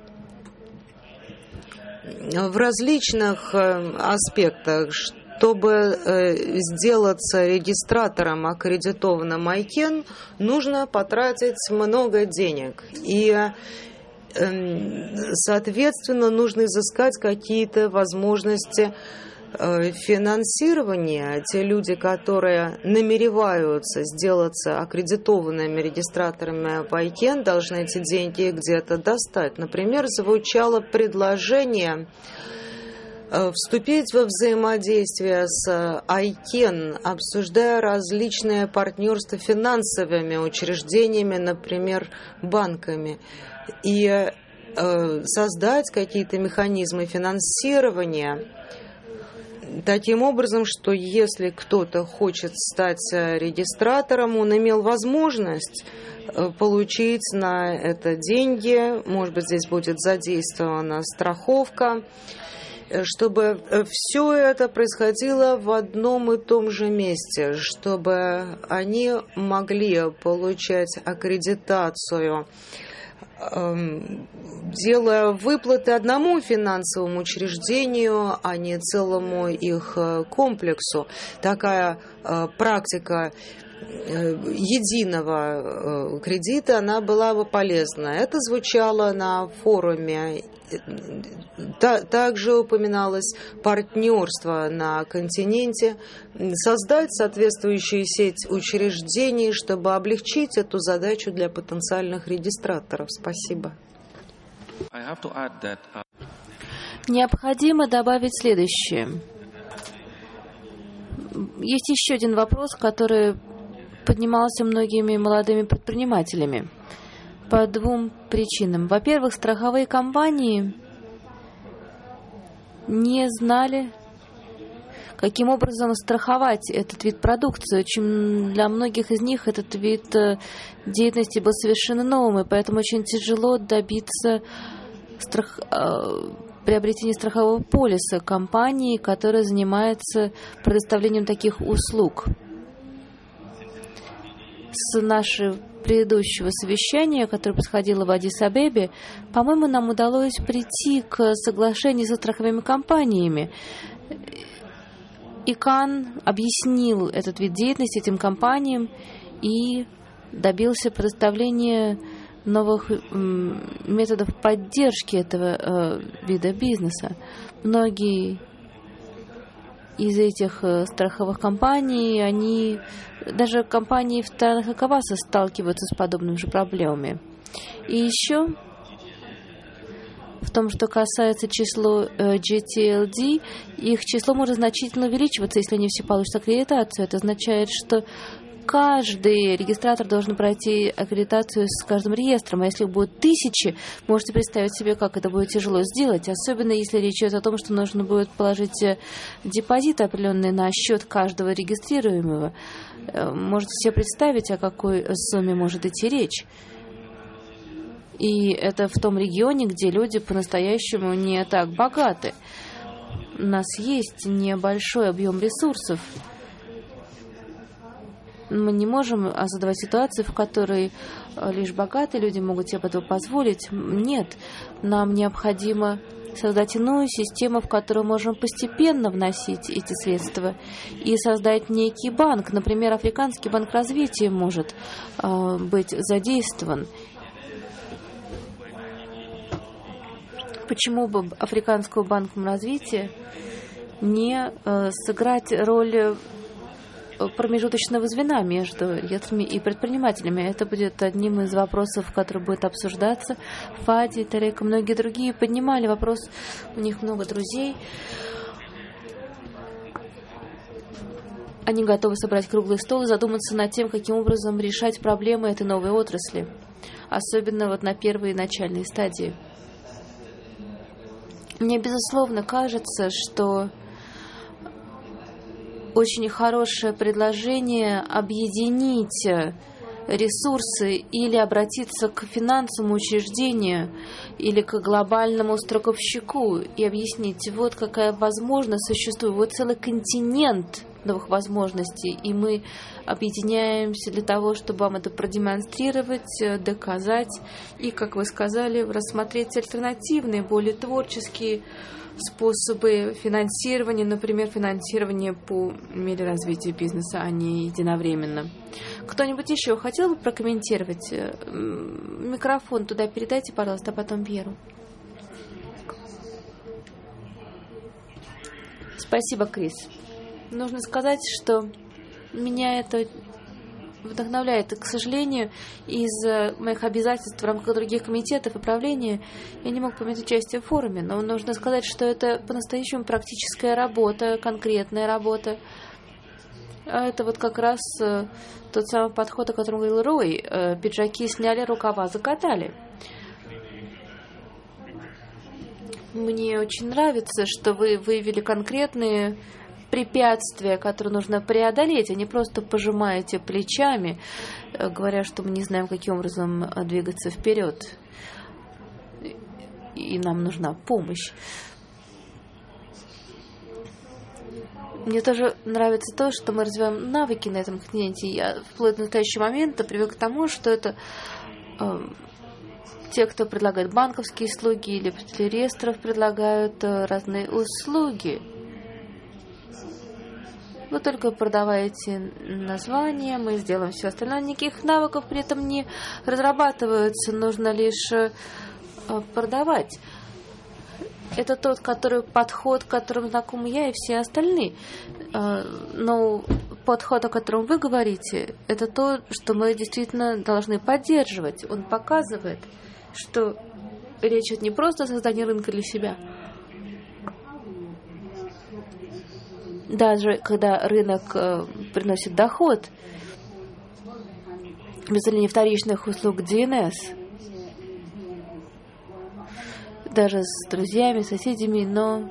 в различных аспектах. Чтобы сделаться регистратором, аккредитованным айкен, нужно потратить много денег. И соответственно, нужно изыскать какие-то возможности финансирования. Те люди, которые намереваются сделаться аккредитованными регистраторами в айкен, должны эти деньги где-то достать. Например, звучало предложение вступить во взаимодействие с айкен, обсуждая различные партнерства финансовыми учреждениями, например, банками, и э, создать какие-то механизмы финансирования таким образом, что если кто-то хочет стать регистратором, он имел возможность получить на это деньги, может быть, здесь будет задействована страховка, чтобы все это происходило в одном и том же месте, чтобы они могли получать аккредитацию, делая выплаты одному финансовому учреждению, а не целому их комплексу. Такая практика единого кредита, она была бы полезна. Это звучало на форуме. Также упоминалось партнерство на континенте, создать соответствующую сеть учреждений, чтобы облегчить эту задачу для потенциальных регистраторов. Спасибо. Необходимо добавить следующее. Есть еще один вопрос, который поднимался многими молодыми предпринимателями по двум причинам. Во-первых, страховые компании не знали, каким образом страховать этот вид продукции. Очень для многих из них этот вид деятельности был совершенно новым, и поэтому очень тяжело добиться страх... приобретения страхового полиса компании, которая занимается предоставлением таких услуг. С нашего предыдущего совещания, которое происходило в Аддис-Абебе, по-моему, нам удалось прийти к соглашению со страховыми компаниями. ИКАН объяснил этот вид деятельности этим компаниям и добился предоставления новых методов поддержки этого вида бизнеса. Многие из этих страховых компаний, они, даже компании в странах ЭКОВАСа сталкиваются с подобными же проблемами. И еще в том, что касается числа джи ти эл ди, их число может значительно увеличиваться, если они все получат аккредитацию. Это означает, что каждый регистратор должен пройти аккредитацию с каждым реестром. А если будет тысячи, можете представить себе, как это будет тяжело сделать. Особенно если речь идет о том, что нужно будет положить депозит определенный на счет каждого регистрируемого. Можете себе представить, о какой сумме может идти речь. И это в том регионе, где люди по-настоящему не так богаты. У нас есть небольшой объем ресурсов. Мы не можем создавать ситуацию, в которой лишь богатые люди могут себе этого позволить. Нет, нам необходимо создать иную систему, в которую можем постепенно вносить эти средства, и создать некий банк. Например, Африканский банк развития может э, быть задействован. Почему бы Африканскому банку развития не э, сыграть роль промежуточного звена между регистраторами и предпринимателями? Это будет одним из вопросов, который будет обсуждаться. Фади, Тарек и многие другие поднимали вопрос. У них много друзей. Они готовы собрать круглый стол и задуматься над тем, каким образом решать проблемы этой новой отрасли. Особенно вот на первой начальной стадии. Мне, безусловно, кажется, что очень хорошее предложение объединить ресурсы или обратиться к финансовому учреждению или к глобальному страховщику и объяснить, вот какая возможность существует, вот целый континент новых возможностей, и мы объединяемся для того, чтобы вам это продемонстрировать, доказать и, как вы сказали, рассмотреть альтернативные, более творческие способы финансирования, например, финансирование по мере развития бизнеса, а не единовременно. Кто-нибудь еще хотел бы прокомментировать? Микрофон туда передайте, пожалуйста, а потом Пьеру. Спасибо, Крис. Нужно сказать, что меня это вдохновляет. И, к сожалению, из моих обязательств в рамках других комитетов и правления я не мог принять участие в форуме, но нужно сказать, что это по-настоящему практическая работа, конкретная работа. А это вот как раз тот самый подход, о котором говорил Рой. Пиджаки сняли, рукава закатали. Мне очень нравится, что вы выявили конкретные препятствия, которые нужно преодолеть, а не просто пожимаете плечами, говоря, что мы не знаем, каким образом двигаться вперед, и нам нужна помощь. Мне тоже нравится то, что мы развиваем навыки на этом континенте. Я вплоть до настоящего момента привык к тому, что это э, те, кто предлагает банковские услуги или реестров, предлагают э, разные услуги. Вы только продаваете название, мы сделаем все остальное. Никаких навыков при этом не разрабатываются, нужно лишь продавать. Это тот, который подход, которым знакомы я и все остальные. Но подход, о котором вы говорите, это то, что мы действительно должны поддерживать. Он показывает, что речь идет не просто о создании рынка для себя. Даже когда рынок э, приносит доход, без вторичных услуг ди эн эс, даже с друзьями, соседями, но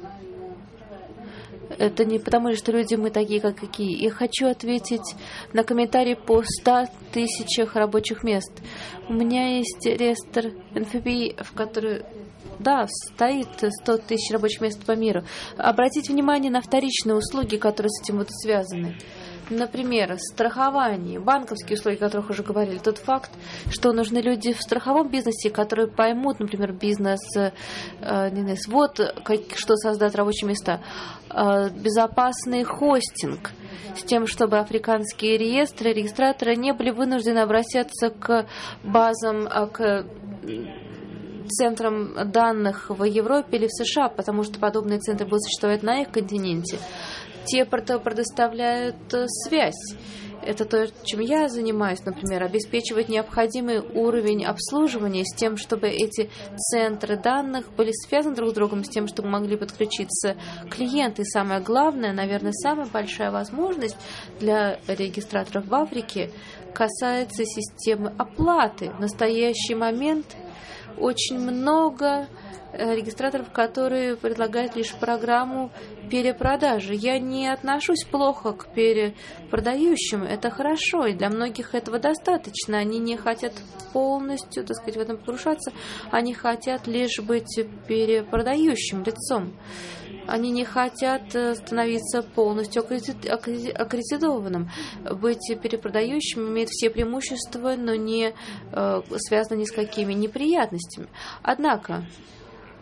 это не потому, что люди мы такие, как какие. Я хочу ответить на комментарий по ста тысячах рабочих мест. У меня есть реестр эн эф пи, в который... Да, стоит сто тысяч рабочих мест по миру. Обратите внимание на вторичные услуги, которые с этим будут связаны. Например, страхование, банковские услуги, о которых уже говорили. Тот факт, что нужны люди в страховом бизнесе, которые поймут, например, бизнес, э, не знаю, вот как, что создать рабочие места. Э, безопасный хостинг, с тем, чтобы африканские реестры, регистраторы не были вынуждены обращаться к базам, к центрам данных в Европе или в США, потому что подобные центры будут существовать на их континенте. Те предоставляют связь. Это то, чем я занимаюсь, например, обеспечивать необходимый уровень обслуживания с тем, чтобы эти центры данных были связаны друг с другом, с тем, чтобы могли подключиться клиенты. И самое главное, наверное, самая большая возможность для регистраторов в Африке касается системы оплаты. В настоящий момент очень много регистраторов, которые предлагают лишь программу перепродажи. Я не отношусь плохо к перепродающим. Это хорошо, и для многих этого достаточно. Они не хотят полностью, так сказать, в этом порушаться. Они хотят лишь быть перепродающим лицом. Они не хотят становиться полностью аккредитованным. Быть перепродающим имеет все преимущества, но не связано ни с какими неприятностями. Однако,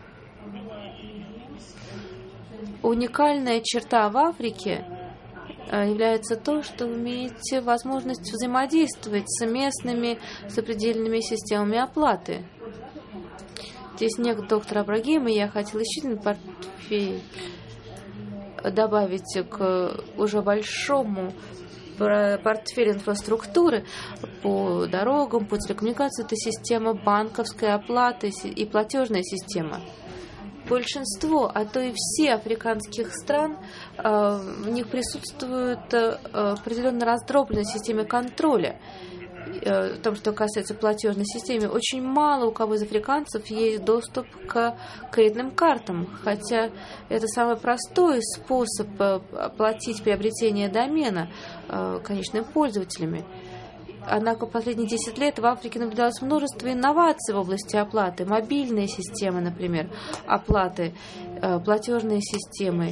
Уникальная черта в Африке является то, что вы имеете возможность взаимодействовать с местными сопредельными системами оплаты. Здесь нет доктора Абрагима, и я хотела еще один портфель добавить к уже большому портфелю инфраструктуры по дорогам, по телекоммуникации. Это система банковской оплаты и платежная система. Большинство, а то и все африканских стран, в них присутствует определенно раздробленная система контроля. В том, что касается платежной системы, очень мало у кого из африканцев есть доступ к кредитным картам, хотя это самый простой способ оплатить приобретение домена конечными пользователями. Однако в последние десять лет в Африке наблюдалось множество инноваций в области оплаты. Мобильные системы, например, оплаты, платежные системы.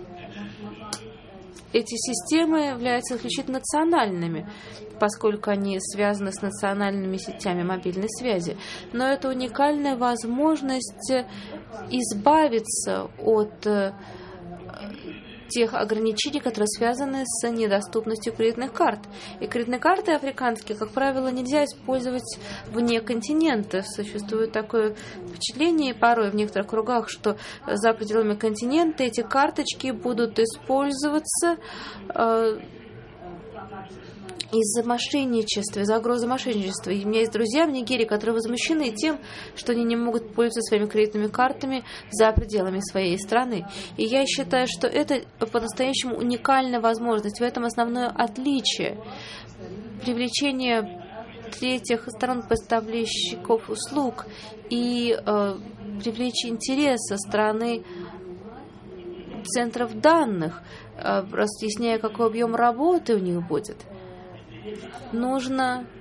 Эти системы являются исключительно национальными, поскольку они связаны с национальными сетями мобильной связи. Но это уникальная возможность избавиться от тех ограничений, которые связаны с недоступностью кредитных карт. И кредитные карты африканские, как правило, нельзя использовать вне континента. Существует такое впечатление порой в некоторых кругах, что за пределами континента эти карточки будут использоваться э, из-за мошенничества, из-за угрозы мошенничества. И у меня есть друзья в Нигерии, которые возмущены тем, что они не могут пользоваться своими кредитными картами за пределами своей страны. И я считаю, что это по-настоящему уникальная возможность. В этом основное отличие. Привлечение третьих сторон поставщиков услуг и э, привлечь интерес со стороны центров данных, э, разъясняя, какой объем работы у них будет. Нужно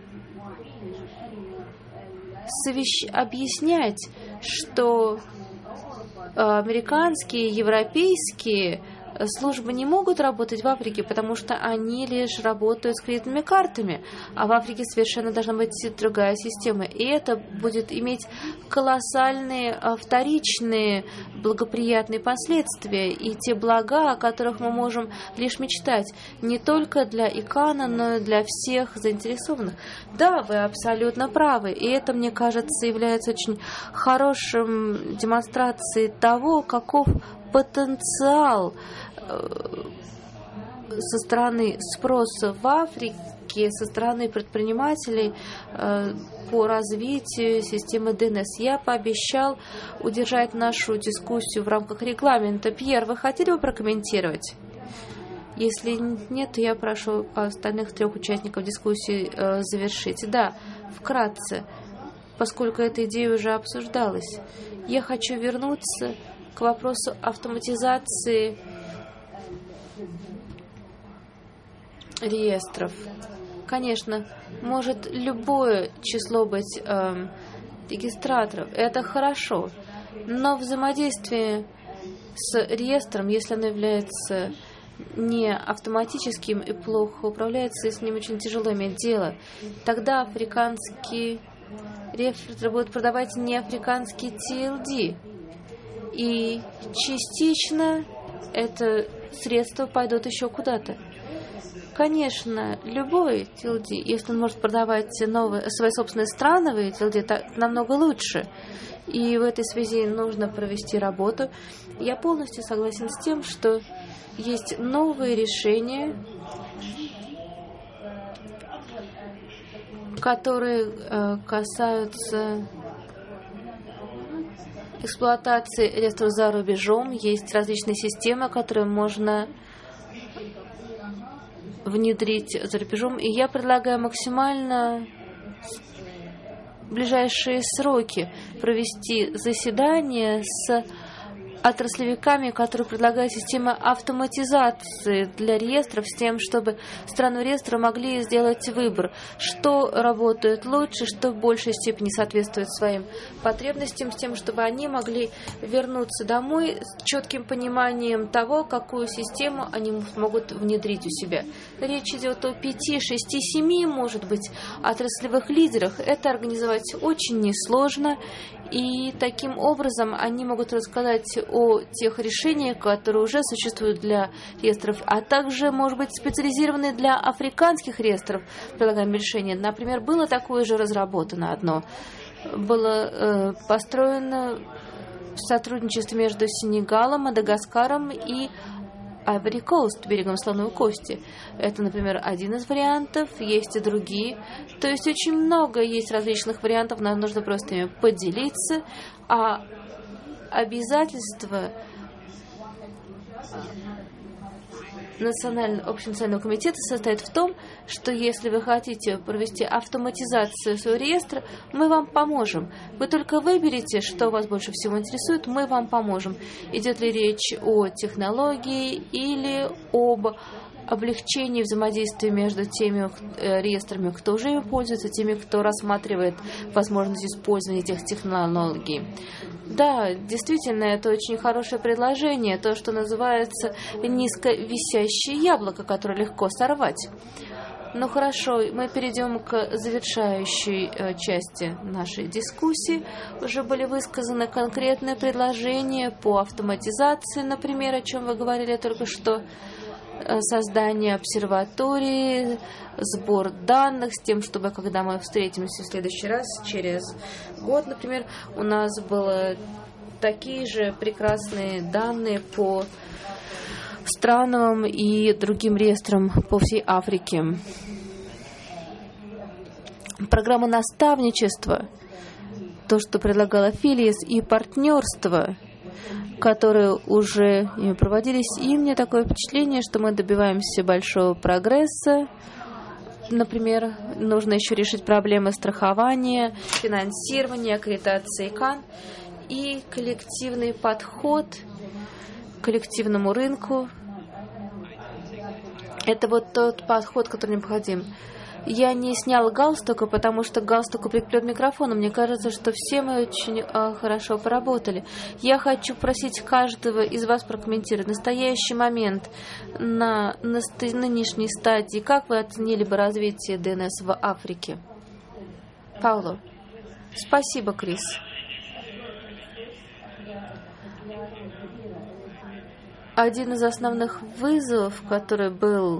совещ... объяснять, что американские, европейские службы не могут работать в Африке, потому что они лишь работают с кредитными картами, а в Африке совершенно должна быть другая система. И это будет иметь колоссальные вторичные благоприятные последствия и те блага, о которых мы можем лишь мечтать, не только для ИКАНа, но и для всех заинтересованных. Да, вы абсолютно правы, и это, мне кажется, является очень хорошим демонстрацией того, каков потенциал со стороны спроса в Африке, со стороны предпринимателей по развитию системы ди эн эс. Я пообещал удержать нашу дискуссию в рамках регламента. Пьер, вы хотели бы прокомментировать? Если нет, то я прошу остальных трех участников дискуссии завершить. Да, вкратце, поскольку эта идея уже обсуждалась. Я хочу вернуться к вопросу автоматизации реестров. Конечно, может любое число быть э, регистраторов. Это хорошо. Но взаимодействие с реестром, если оно является не автоматическим и плохо управляется, и с ним очень тяжело иметь дело, тогда африканские реестры будут продавать не африканский ти эл ди. И частично это средства пойдут еще куда-то. Конечно, любой ти эл ди, если он может продавать новые, свои собственные страновые ти эл ди, это намного лучше. И в этой связи нужно провести работу. Я полностью согласен с тем, что есть новые решения, которые э, касаются эксплуатации реестров за рубежом. Есть различные системы, которые можно внедрить за рубежом. И я предлагаю максимально в ближайшие сроки провести заседание с отраслевиками, которые предлагают системы автоматизации для реестров, с тем, чтобы страны реестра могли сделать выбор, что работает лучше, что в большей степени соответствует своим потребностям, с тем, чтобы они могли вернуться домой с четким пониманием того, какую систему они могут внедрить у себя. Речь идет о пяти, шести, семи, может быть, отраслевых лидерах. Это организовать очень несложно, И таким образом они могут рассказать о тех решениях, которые уже существуют для реестров, а также, может быть, специализированные для африканских реестров предлагаемые решения. Например, было такое же разработано одно. Было э, построено сотрудничество между Сенегалом, Мадагаскаром и Айвори Коуст, берегом Слоновой Кости. Это, например, один из вариантов, есть и другие. То есть очень много есть различных вариантов, нам нужно просто ими поделиться. А обязательства Национального общенационального комитета состоит в том, что если вы хотите провести автоматизацию своего реестра, мы вам поможем. Вы только выберите, что вас больше всего интересует, мы вам поможем. Идет ли речь о технологии или об облегчении взаимодействия между теми э, реестрами, кто уже им пользуется, теми, кто рассматривает возможность использования этих технологий. Да, действительно, это очень хорошее предложение, то, что называется низковисящее яблоко, которое легко сорвать. Ну хорошо, мы перейдем к завершающей э, части нашей дискуссии. Уже были высказаны конкретные предложения по автоматизации, например, о чем вы говорили только что. Создание обсерватории, сбор данных с тем, чтобы, когда мы встретимся в следующий раз, через год, например, у нас было такие же прекрасные данные по страновым и другим реестрам по всей Африке. Программа наставничества, то, что предлагала Филиес, и партнерство, которые уже проводились, и мне такое впечатление, что мы добиваемся большого прогресса. Например, нужно еще решить проблемы страхования, финансирования, аккредитации КАН и коллективный подход к коллективному рынку. Это вот тот подход, который необходим. Я не снял галстука, потому что галстук укреплен микрофоном. Мне кажется, что все мы очень э, хорошо поработали. Я хочу просить каждого из вас прокомментировать настоящий момент на, на нынешней стадии. Как вы оценили бы развитие ДНС в Африке? Пауло. Спасибо, Крис. Один из основных вызовов, который был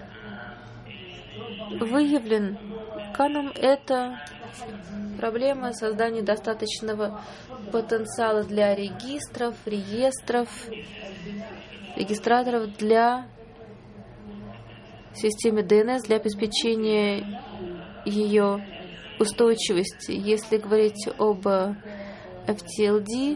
выявлен КАНом, это проблема создания достаточного потенциала для регистров, реестров, регистраторов для системы ДНС, для обеспечения ее устойчивости. Если говорить об эф ти эл ди,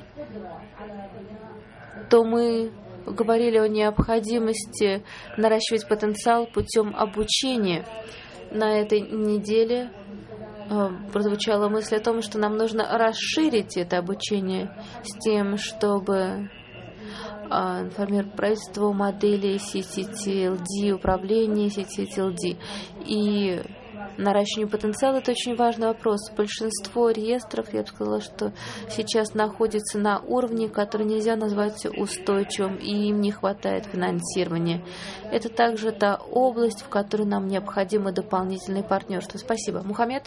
то мы говорили о необходимости наращивать потенциал путем обучения. На этой неделе э, прозвучала мысль о том, что нам нужно расширить это обучение с тем, чтобы э, информировать правительство о модели си си ти эл ди, управления си си ти эл ди. И наращивание потенциала – это очень важный вопрос. Большинство реестров, я бы сказала, что сейчас находится на уровне, который нельзя назвать устойчивым, и им не хватает финансирования. Это также та область, в которой нам необходимо дополнительное партнерство. Спасибо. Мухаммед?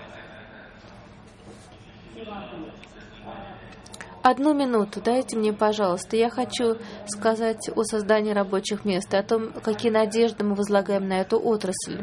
Одну минуту дайте мне, пожалуйста. Я хочу сказать о создании рабочих мест, о том, какие надежды мы возлагаем на эту отрасль.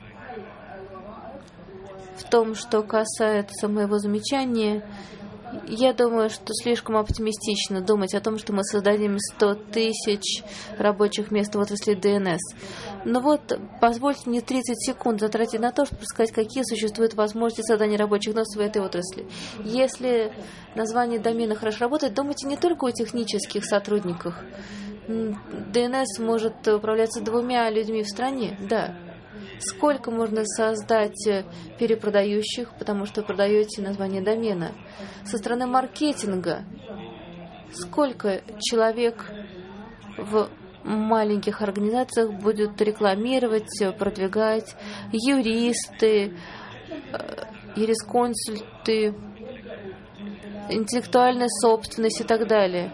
В том, что касается моего замечания, я думаю, что слишком оптимистично думать о том, что мы создадим сто тысяч рабочих мест в отрасли ДНС. Но вот позвольте мне тридцать секунд затратить на то, чтобы сказать, какие существуют возможности создания рабочих мест в этой отрасли. Если название домена хорошо работает, думайте не только о технических сотрудниках. ДНС может управляться двумя людьми в стране, да. Сколько можно создать перепродающих, потому что продаете название домена? Со стороны маркетинга, сколько человек в маленьких организациях будут рекламировать, продвигать, юристы, юрисконсульты, интеллектуальная собственность и так далее?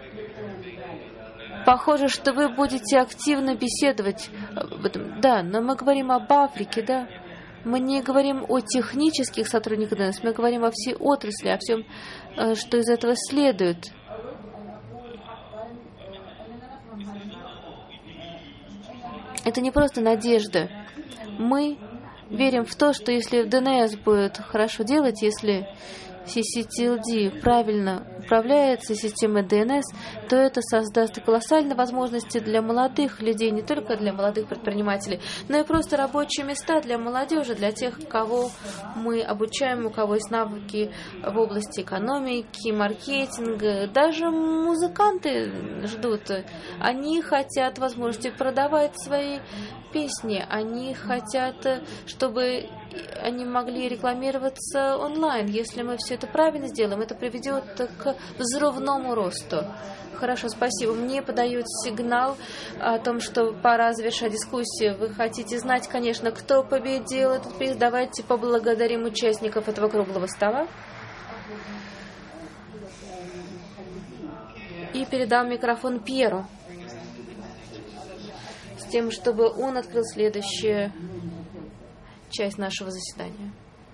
Похоже, что вы будете активно беседовать об этом. Да, но мы говорим об Африке, да. Мы не говорим о технических сотрудниках ди эн эс, мы говорим о всей отрасли, о всем, что из этого следует. Это не просто надежда. Мы верим в то, что если ди эн эс будет хорошо делать, если си си ти эл ди правильно управляется системой ди эн эс, то это создаст колоссальные возможности для молодых людей, не только для молодых предпринимателей, но и просто рабочие места для молодежи, для тех, кого мы обучаем, у кого есть навыки в области экономики, маркетинга. Даже музыканты ждут. Они хотят возможности продавать свои песни, они хотят, чтобы они могли рекламироваться онлайн. Если мы все это правильно сделаем, это приведет к взрывному росту. Хорошо, спасибо. Мне подают сигнал о том, что пора завершать дискуссию. Вы хотите знать, конечно, кто победил этот приз. Давайте поблагодарим участников этого круглого стола. И передам микрофон Пьеру, с тем, чтобы он открыл следующую часть нашего заседания.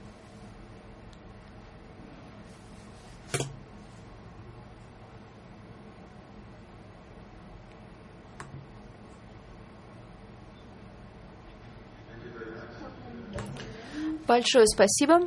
Большое спасибо.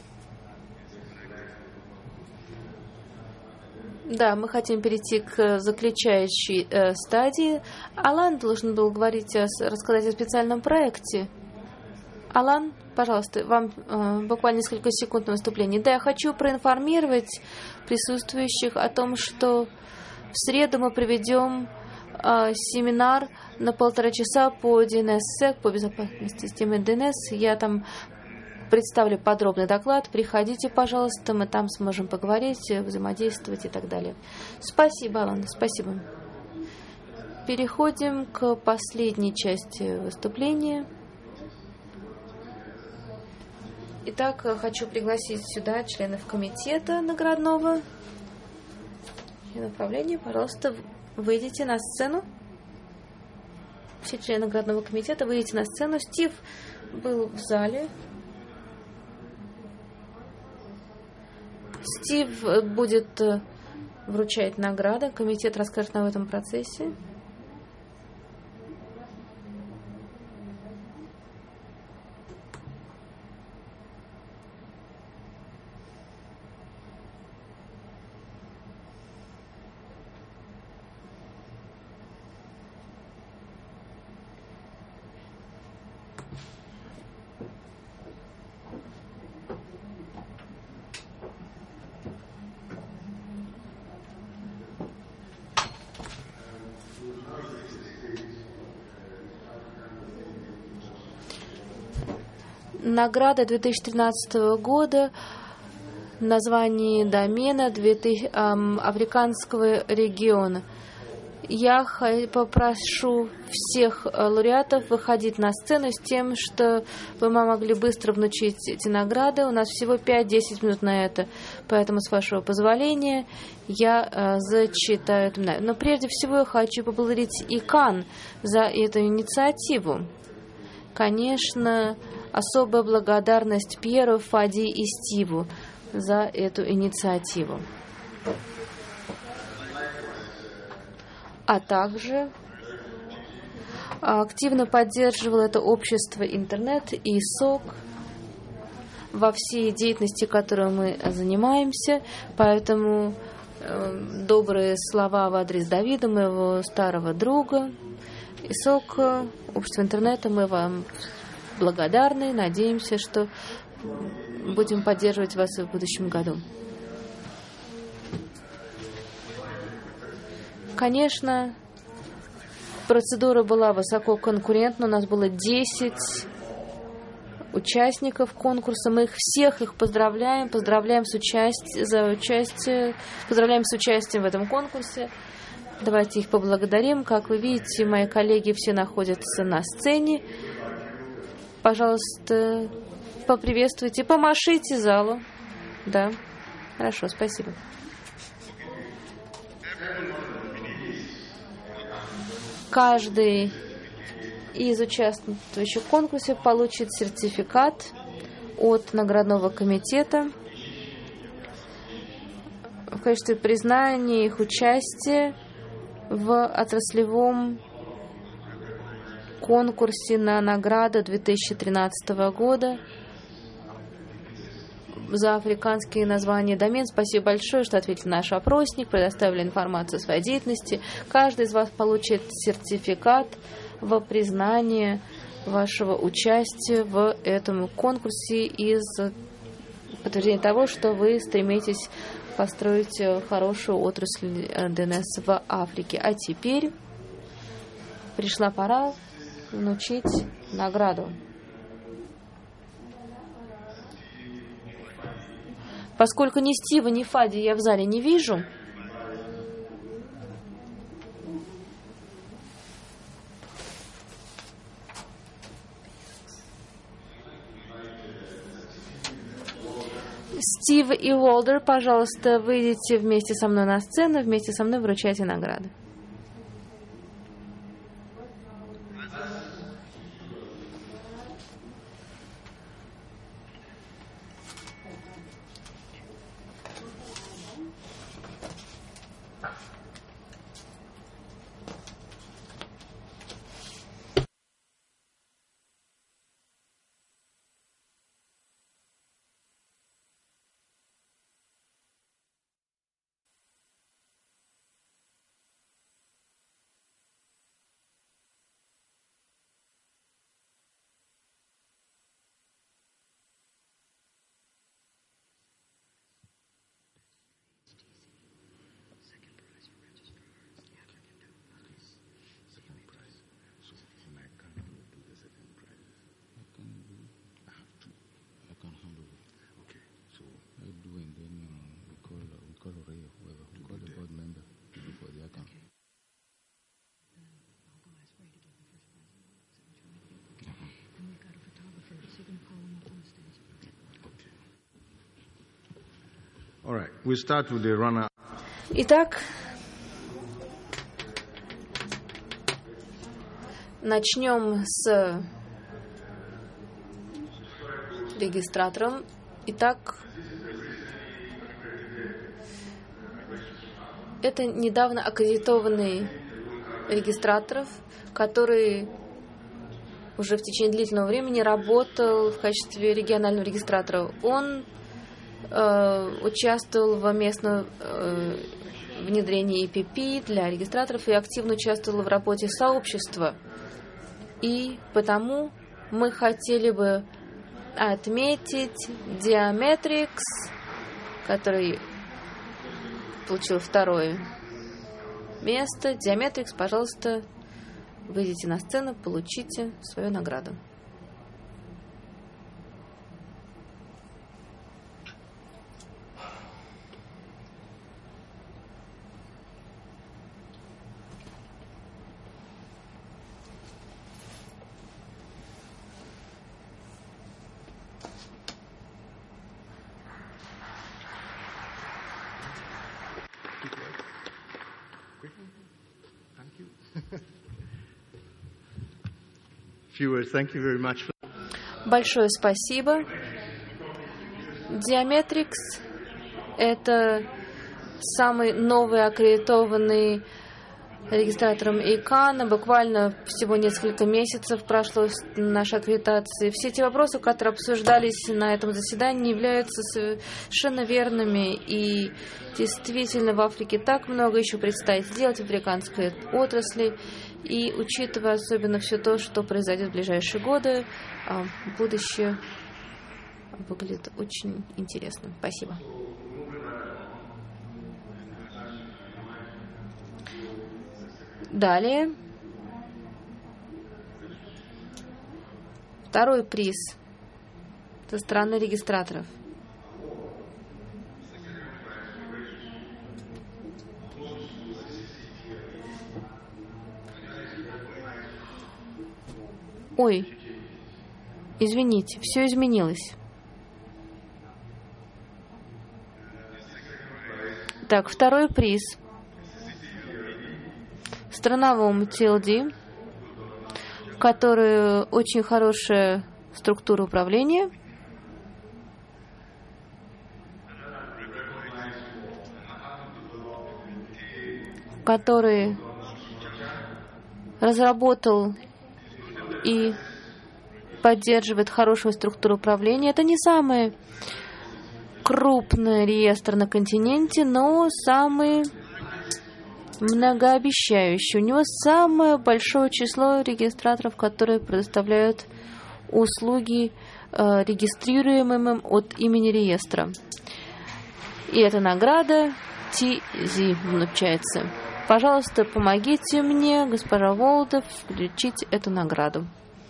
Да, мы хотим перейти к заключающей э, стадии. Алан должен был говорить, о, рассказать о специальном проекте. Алан, пожалуйста, вам э, буквально несколько секунд на выступление. Да, я хочу проинформировать присутствующих о том, что в среду мы проведем э, семинар на полтора часа по ди эн эс-сек, по безопасности системы ди эн эс. Я там представлю подробный доклад. Приходите, пожалуйста, мы там сможем поговорить, взаимодействовать и так далее. Спасибо, Алан, спасибо. Переходим к последней части выступления. Итак, хочу пригласить сюда членов комитета наградного. Членов правления, пожалуйста, выйдите на сцену. Все члены наградного комитета, выйдите на сцену. Стив был в зале. Стив будет вручать награды. Комитет расскажет нам об этом процессе. Награда две тысячи тринадцатого года, название домена эм, африканского региона. Я попрошу всех лауреатов выходить на сцену с тем, что вы могли быстро внучить эти награды. У нас всего пять-десять минут на это, поэтому, с вашего позволения, я э, зачитаю это. Но прежде всего я хочу поблагодарить ИКАН за эту инициативу. Конечно, особая благодарность Пьеру, Фади и Стиву за эту инициативу. А также активно поддерживал это общество интернет и СОК во всей деятельности, которой мы занимаемся. Поэтому э, добрые слова в адрес Давида, моего старого друга. И СОК, общество интернета, мы вам благодарны. Надеемся, что будем поддерживать вас в будущем году. Конечно, процедура была высоко конкурентна. У нас было десять участников конкурса. Мы их всех их поздравляем. Поздравляем с участием, за участие, поздравляем с участием в этом конкурсе. Давайте их поблагодарим. Как вы видите, мои коллеги все находятся на сцене. Пожалуйста, поприветствуйте, помашите залу. Да, хорошо, спасибо. Каждый из участвующих в конкурсе получит сертификат от наградного комитета в качестве признания их участия в отраслевом конкурсе на награды две тысячи тринадцатого года за африканские названия домен. Спасибо большое, что ответили на наш опросник, предоставили информацию о своей деятельности. Каждый из вас получит сертификат в признание вашего участия в этом конкурсе из подтверждения того, что вы стремитесь построить хорошую отрасль ДНС в Африке. А теперь пришла пора вручить награду. Поскольку ни Стива, ни Фади я в зале не вижу, Стив и Уолдер, пожалуйста, выйдите вместе со мной на сцену, вместе со мной вручайте награды. Итак, начнем с регистратором. Итак, это недавно аккредитованный регистратор, который уже в течение длительного времени работал в качестве регионального регистратора. Он участвовал в местном э, внедрении и пи пи для регистраторов и активно участвовал в работе сообщества. И потому мы хотели бы отметить Diametrix, который получил второе место. Diametrix, пожалуйста, выйдите на сцену, получите свою награду. Большое спасибо. Diametrix – это самый новый аккредитованный регистратором ИКАН. Буквально всего несколько месяцев прошло с нашей аккредитации. Все те вопросы, которые обсуждались на этом заседании, являются совершенно верными. И действительно в Африке так много еще предстоит сделать в африканской отрасли. И учитывая особенно все то, что произойдет в ближайшие годы, будущее выглядит очень интересным. Спасибо. Далее. Второй приз со стороны регистраторов. Ой, извините, все изменилось. Так, второй приз в страновом ти эл ди которые очень хорошая структура управления, который разработал и поддерживает хорошую структуру управления. Это не самый крупный реестр на континенте, но самый многообещающий. У него самое большое число регистраторов, которые предоставляют услуги э, регистрируемым от имени реестра. И эта награда Ти Зи внучается. Пожалуйста, помогите мне, госпожа Волдов, включить эту награду.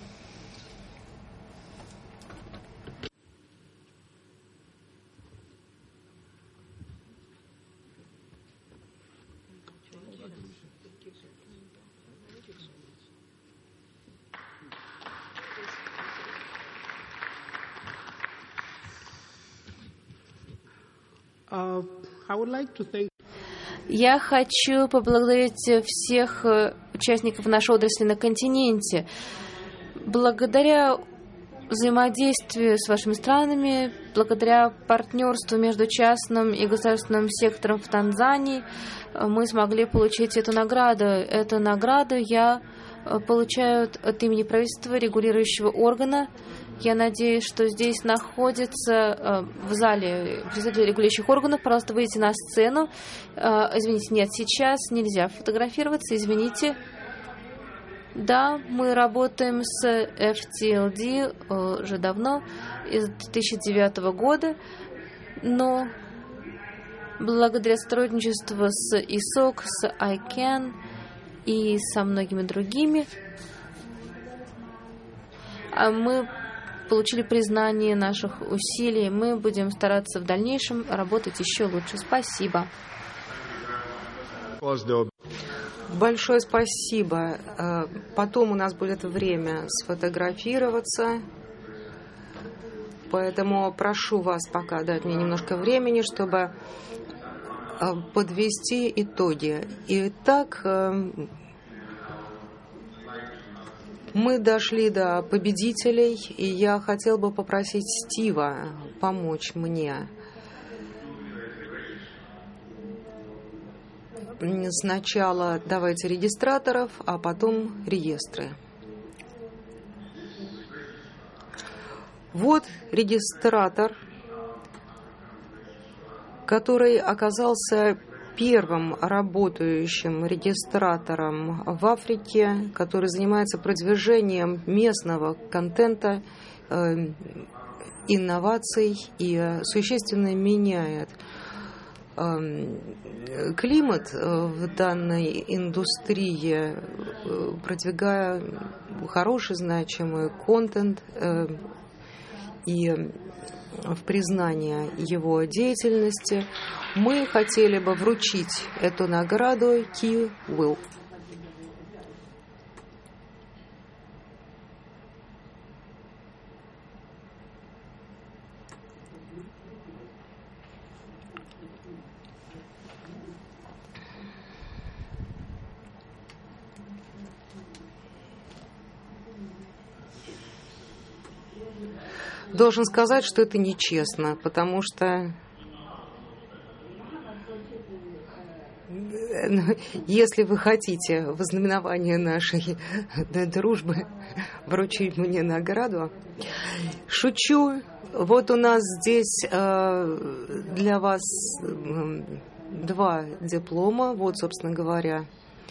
Uh, I would like to thank Я хочу поблагодарить всех участников нашей отрасли на континенте. Благодаря взаимодействию с вашими странами, благодаря партнерству между частным и государственным сектором в Танзании, мы смогли получить эту награду. Эту награду я получаю от имени правительства, регулирующего органа. Я надеюсь, что здесь находится в зале представители регулирующих органов. Пожалуйста, выйдите на сцену. Извините, нет, сейчас нельзя фотографироваться, извините. Да, мы работаем с эф ти эл ди уже давно, из две тысячи девятого года, но благодаря сотрудничеству с ай эс о си, с ай кэн и со многими другими, мы получили признание наших усилий. Мы будем стараться в дальнейшем работать еще лучше. Спасибо. Большое спасибо. Потом у нас будет время сфотографироваться. Поэтому прошу вас пока дать мне немножко времени, чтобы подвести итоги. Итак, мы дошли до победителей, и я хотел бы попросить Стива помочь мне. Сначала давайте регистраторов, а потом реестры. Вот регистратор, который оказался первым работающим регистратором в Африке, который занимается продвижением местного контента, инноваций и существенно меняет климат в данной индустрии, продвигая хороший, значимый контент и в признание его деятельности, мы хотели бы вручить эту награду Ки Уилл. Должен сказать, что это нечестно, потому что если вы хотите в ознаменование нашей дружбы вручить мне награду, шучу. Вот у нас здесь для вас два диплома. Вот, собственно говоря,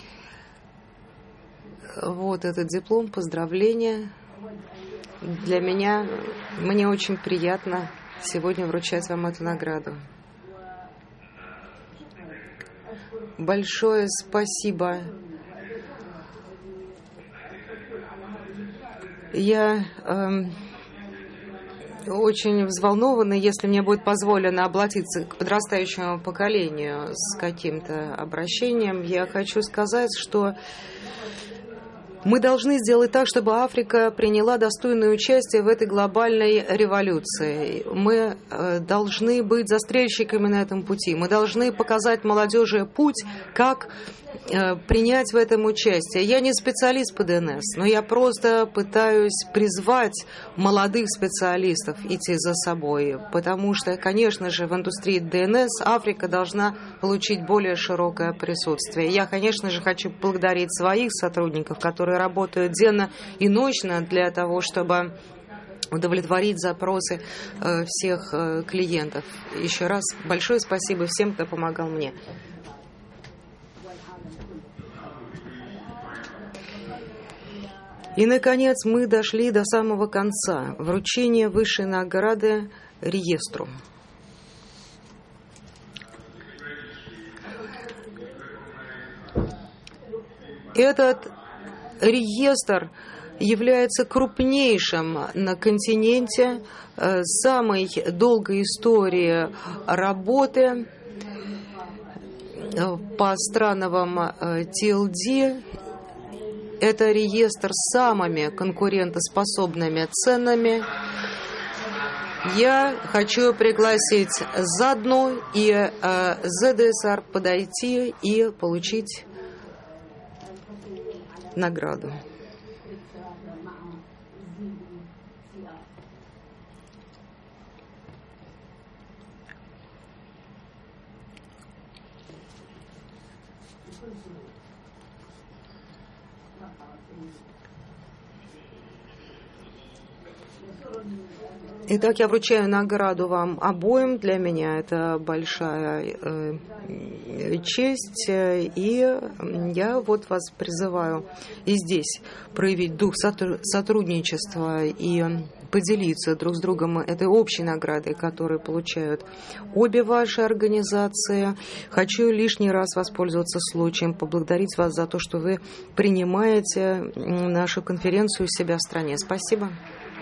вот этот диплом, поздравления. Для меня, мне очень приятно сегодня вручать вам эту награду. Большое спасибо. Я э, очень взволнована, если мне будет позволено обратиться к подрастающему поколению с каким-то обращением. Я хочу сказать, что Мы должны сделать так, чтобы Африка приняла достойное участие в этой глобальной революции. Мы э, должны быть застрельщиками на этом пути. Мы должны показать молодежи путь, как э, принять в этом участие. Я не специалист по ДНС, но я просто пытаюсь призвать молодых специалистов идти за собой, потому что, конечно же, в индустрии ДНС Африка должна получить более широкое присутствие. Я, конечно же, хочу поблагодарить своих сотрудников, которые работают денно и ночно для того, чтобы удовлетворить запросы э, всех э, клиентов. Еще раз большое спасибо всем, кто помогал мне. И, наконец, мы дошли до самого конца. Вручение высшей награды реестру. Этот реестр является крупнейшим на континенте, самой долгой историей работы по страновым ти эл ди. Это реестр с самыми конкурентоспособными ценами. Я хочу пригласить Задну и э, зэ дэ эс ар подойти и получить награду. Итак, я вручаю награду вам обоим. Для меня это большая э, честь. И я вот вас призываю и здесь проявить дух сотрудничества и поделиться друг с другом этой общей наградой, которую получают обе ваши организации. Хочу лишний раз воспользоваться случаем, поблагодарить вас за то, что вы принимаете нашу конференцию у себя в стране. Спасибо.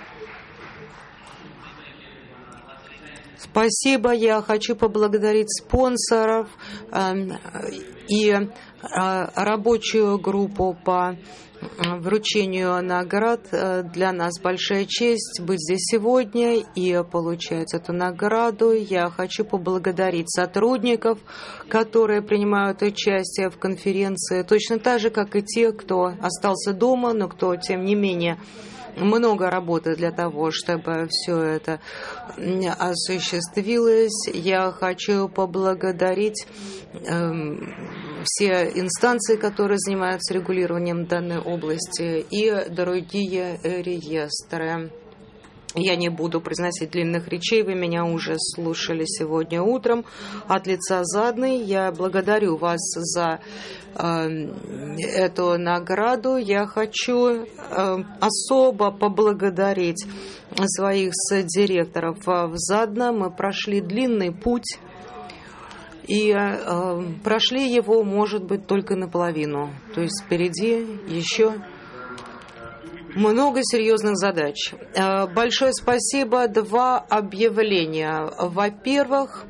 Спасибо. Я хочу поблагодарить спонсоров э, и э, рабочую группу по вручению наград. Для нас большая честь быть здесь сегодня и получать эту награду. Я хочу поблагодарить сотрудников, которые принимают участие в конференции, точно так же, как и те, кто остался дома, но кто, тем не менее, много работы для того, чтобы все это осуществилось. Я хочу поблагодарить э, все инстанции, которые занимаются регулированием данной области, и другие реестры. Я не буду произносить длинных речей, вы меня уже слушали сегодня утром. От лица Задны я благодарю вас за э, эту награду. Я хочу э, особо поблагодарить своих директоров в Задна. Мы прошли длинный путь. И э, прошли его, может быть, только наполовину. То есть впереди еще много серьезных задач. Большое спасибо. Два объявления. Во-первых,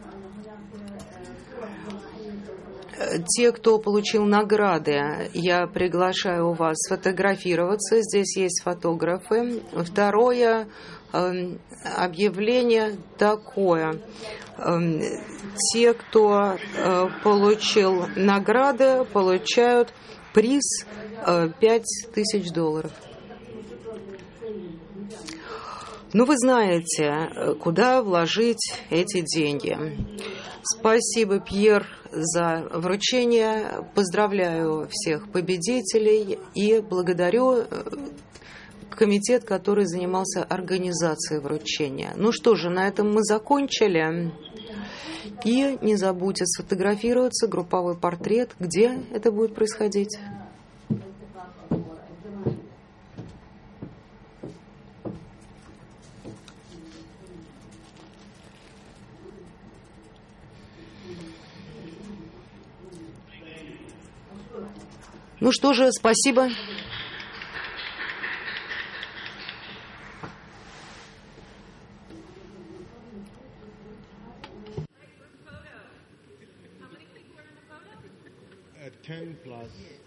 те, кто получил награды, я приглашаю вас сфотографироваться. Здесь есть фотографы. Второе объявление такое. Те, кто получил награды, получают приз пять тысяч долларов. Ну, вы знаете, куда вложить эти деньги. Спасибо, Пьер, за вручение. Поздравляю всех победителей и благодарю комитет, который занимался организацией вручения. Ну что же, на этом мы закончили. И не забудьте сфотографироваться, групповой портрет. Где это будет происходить? Ну что же, спасибо. ten plus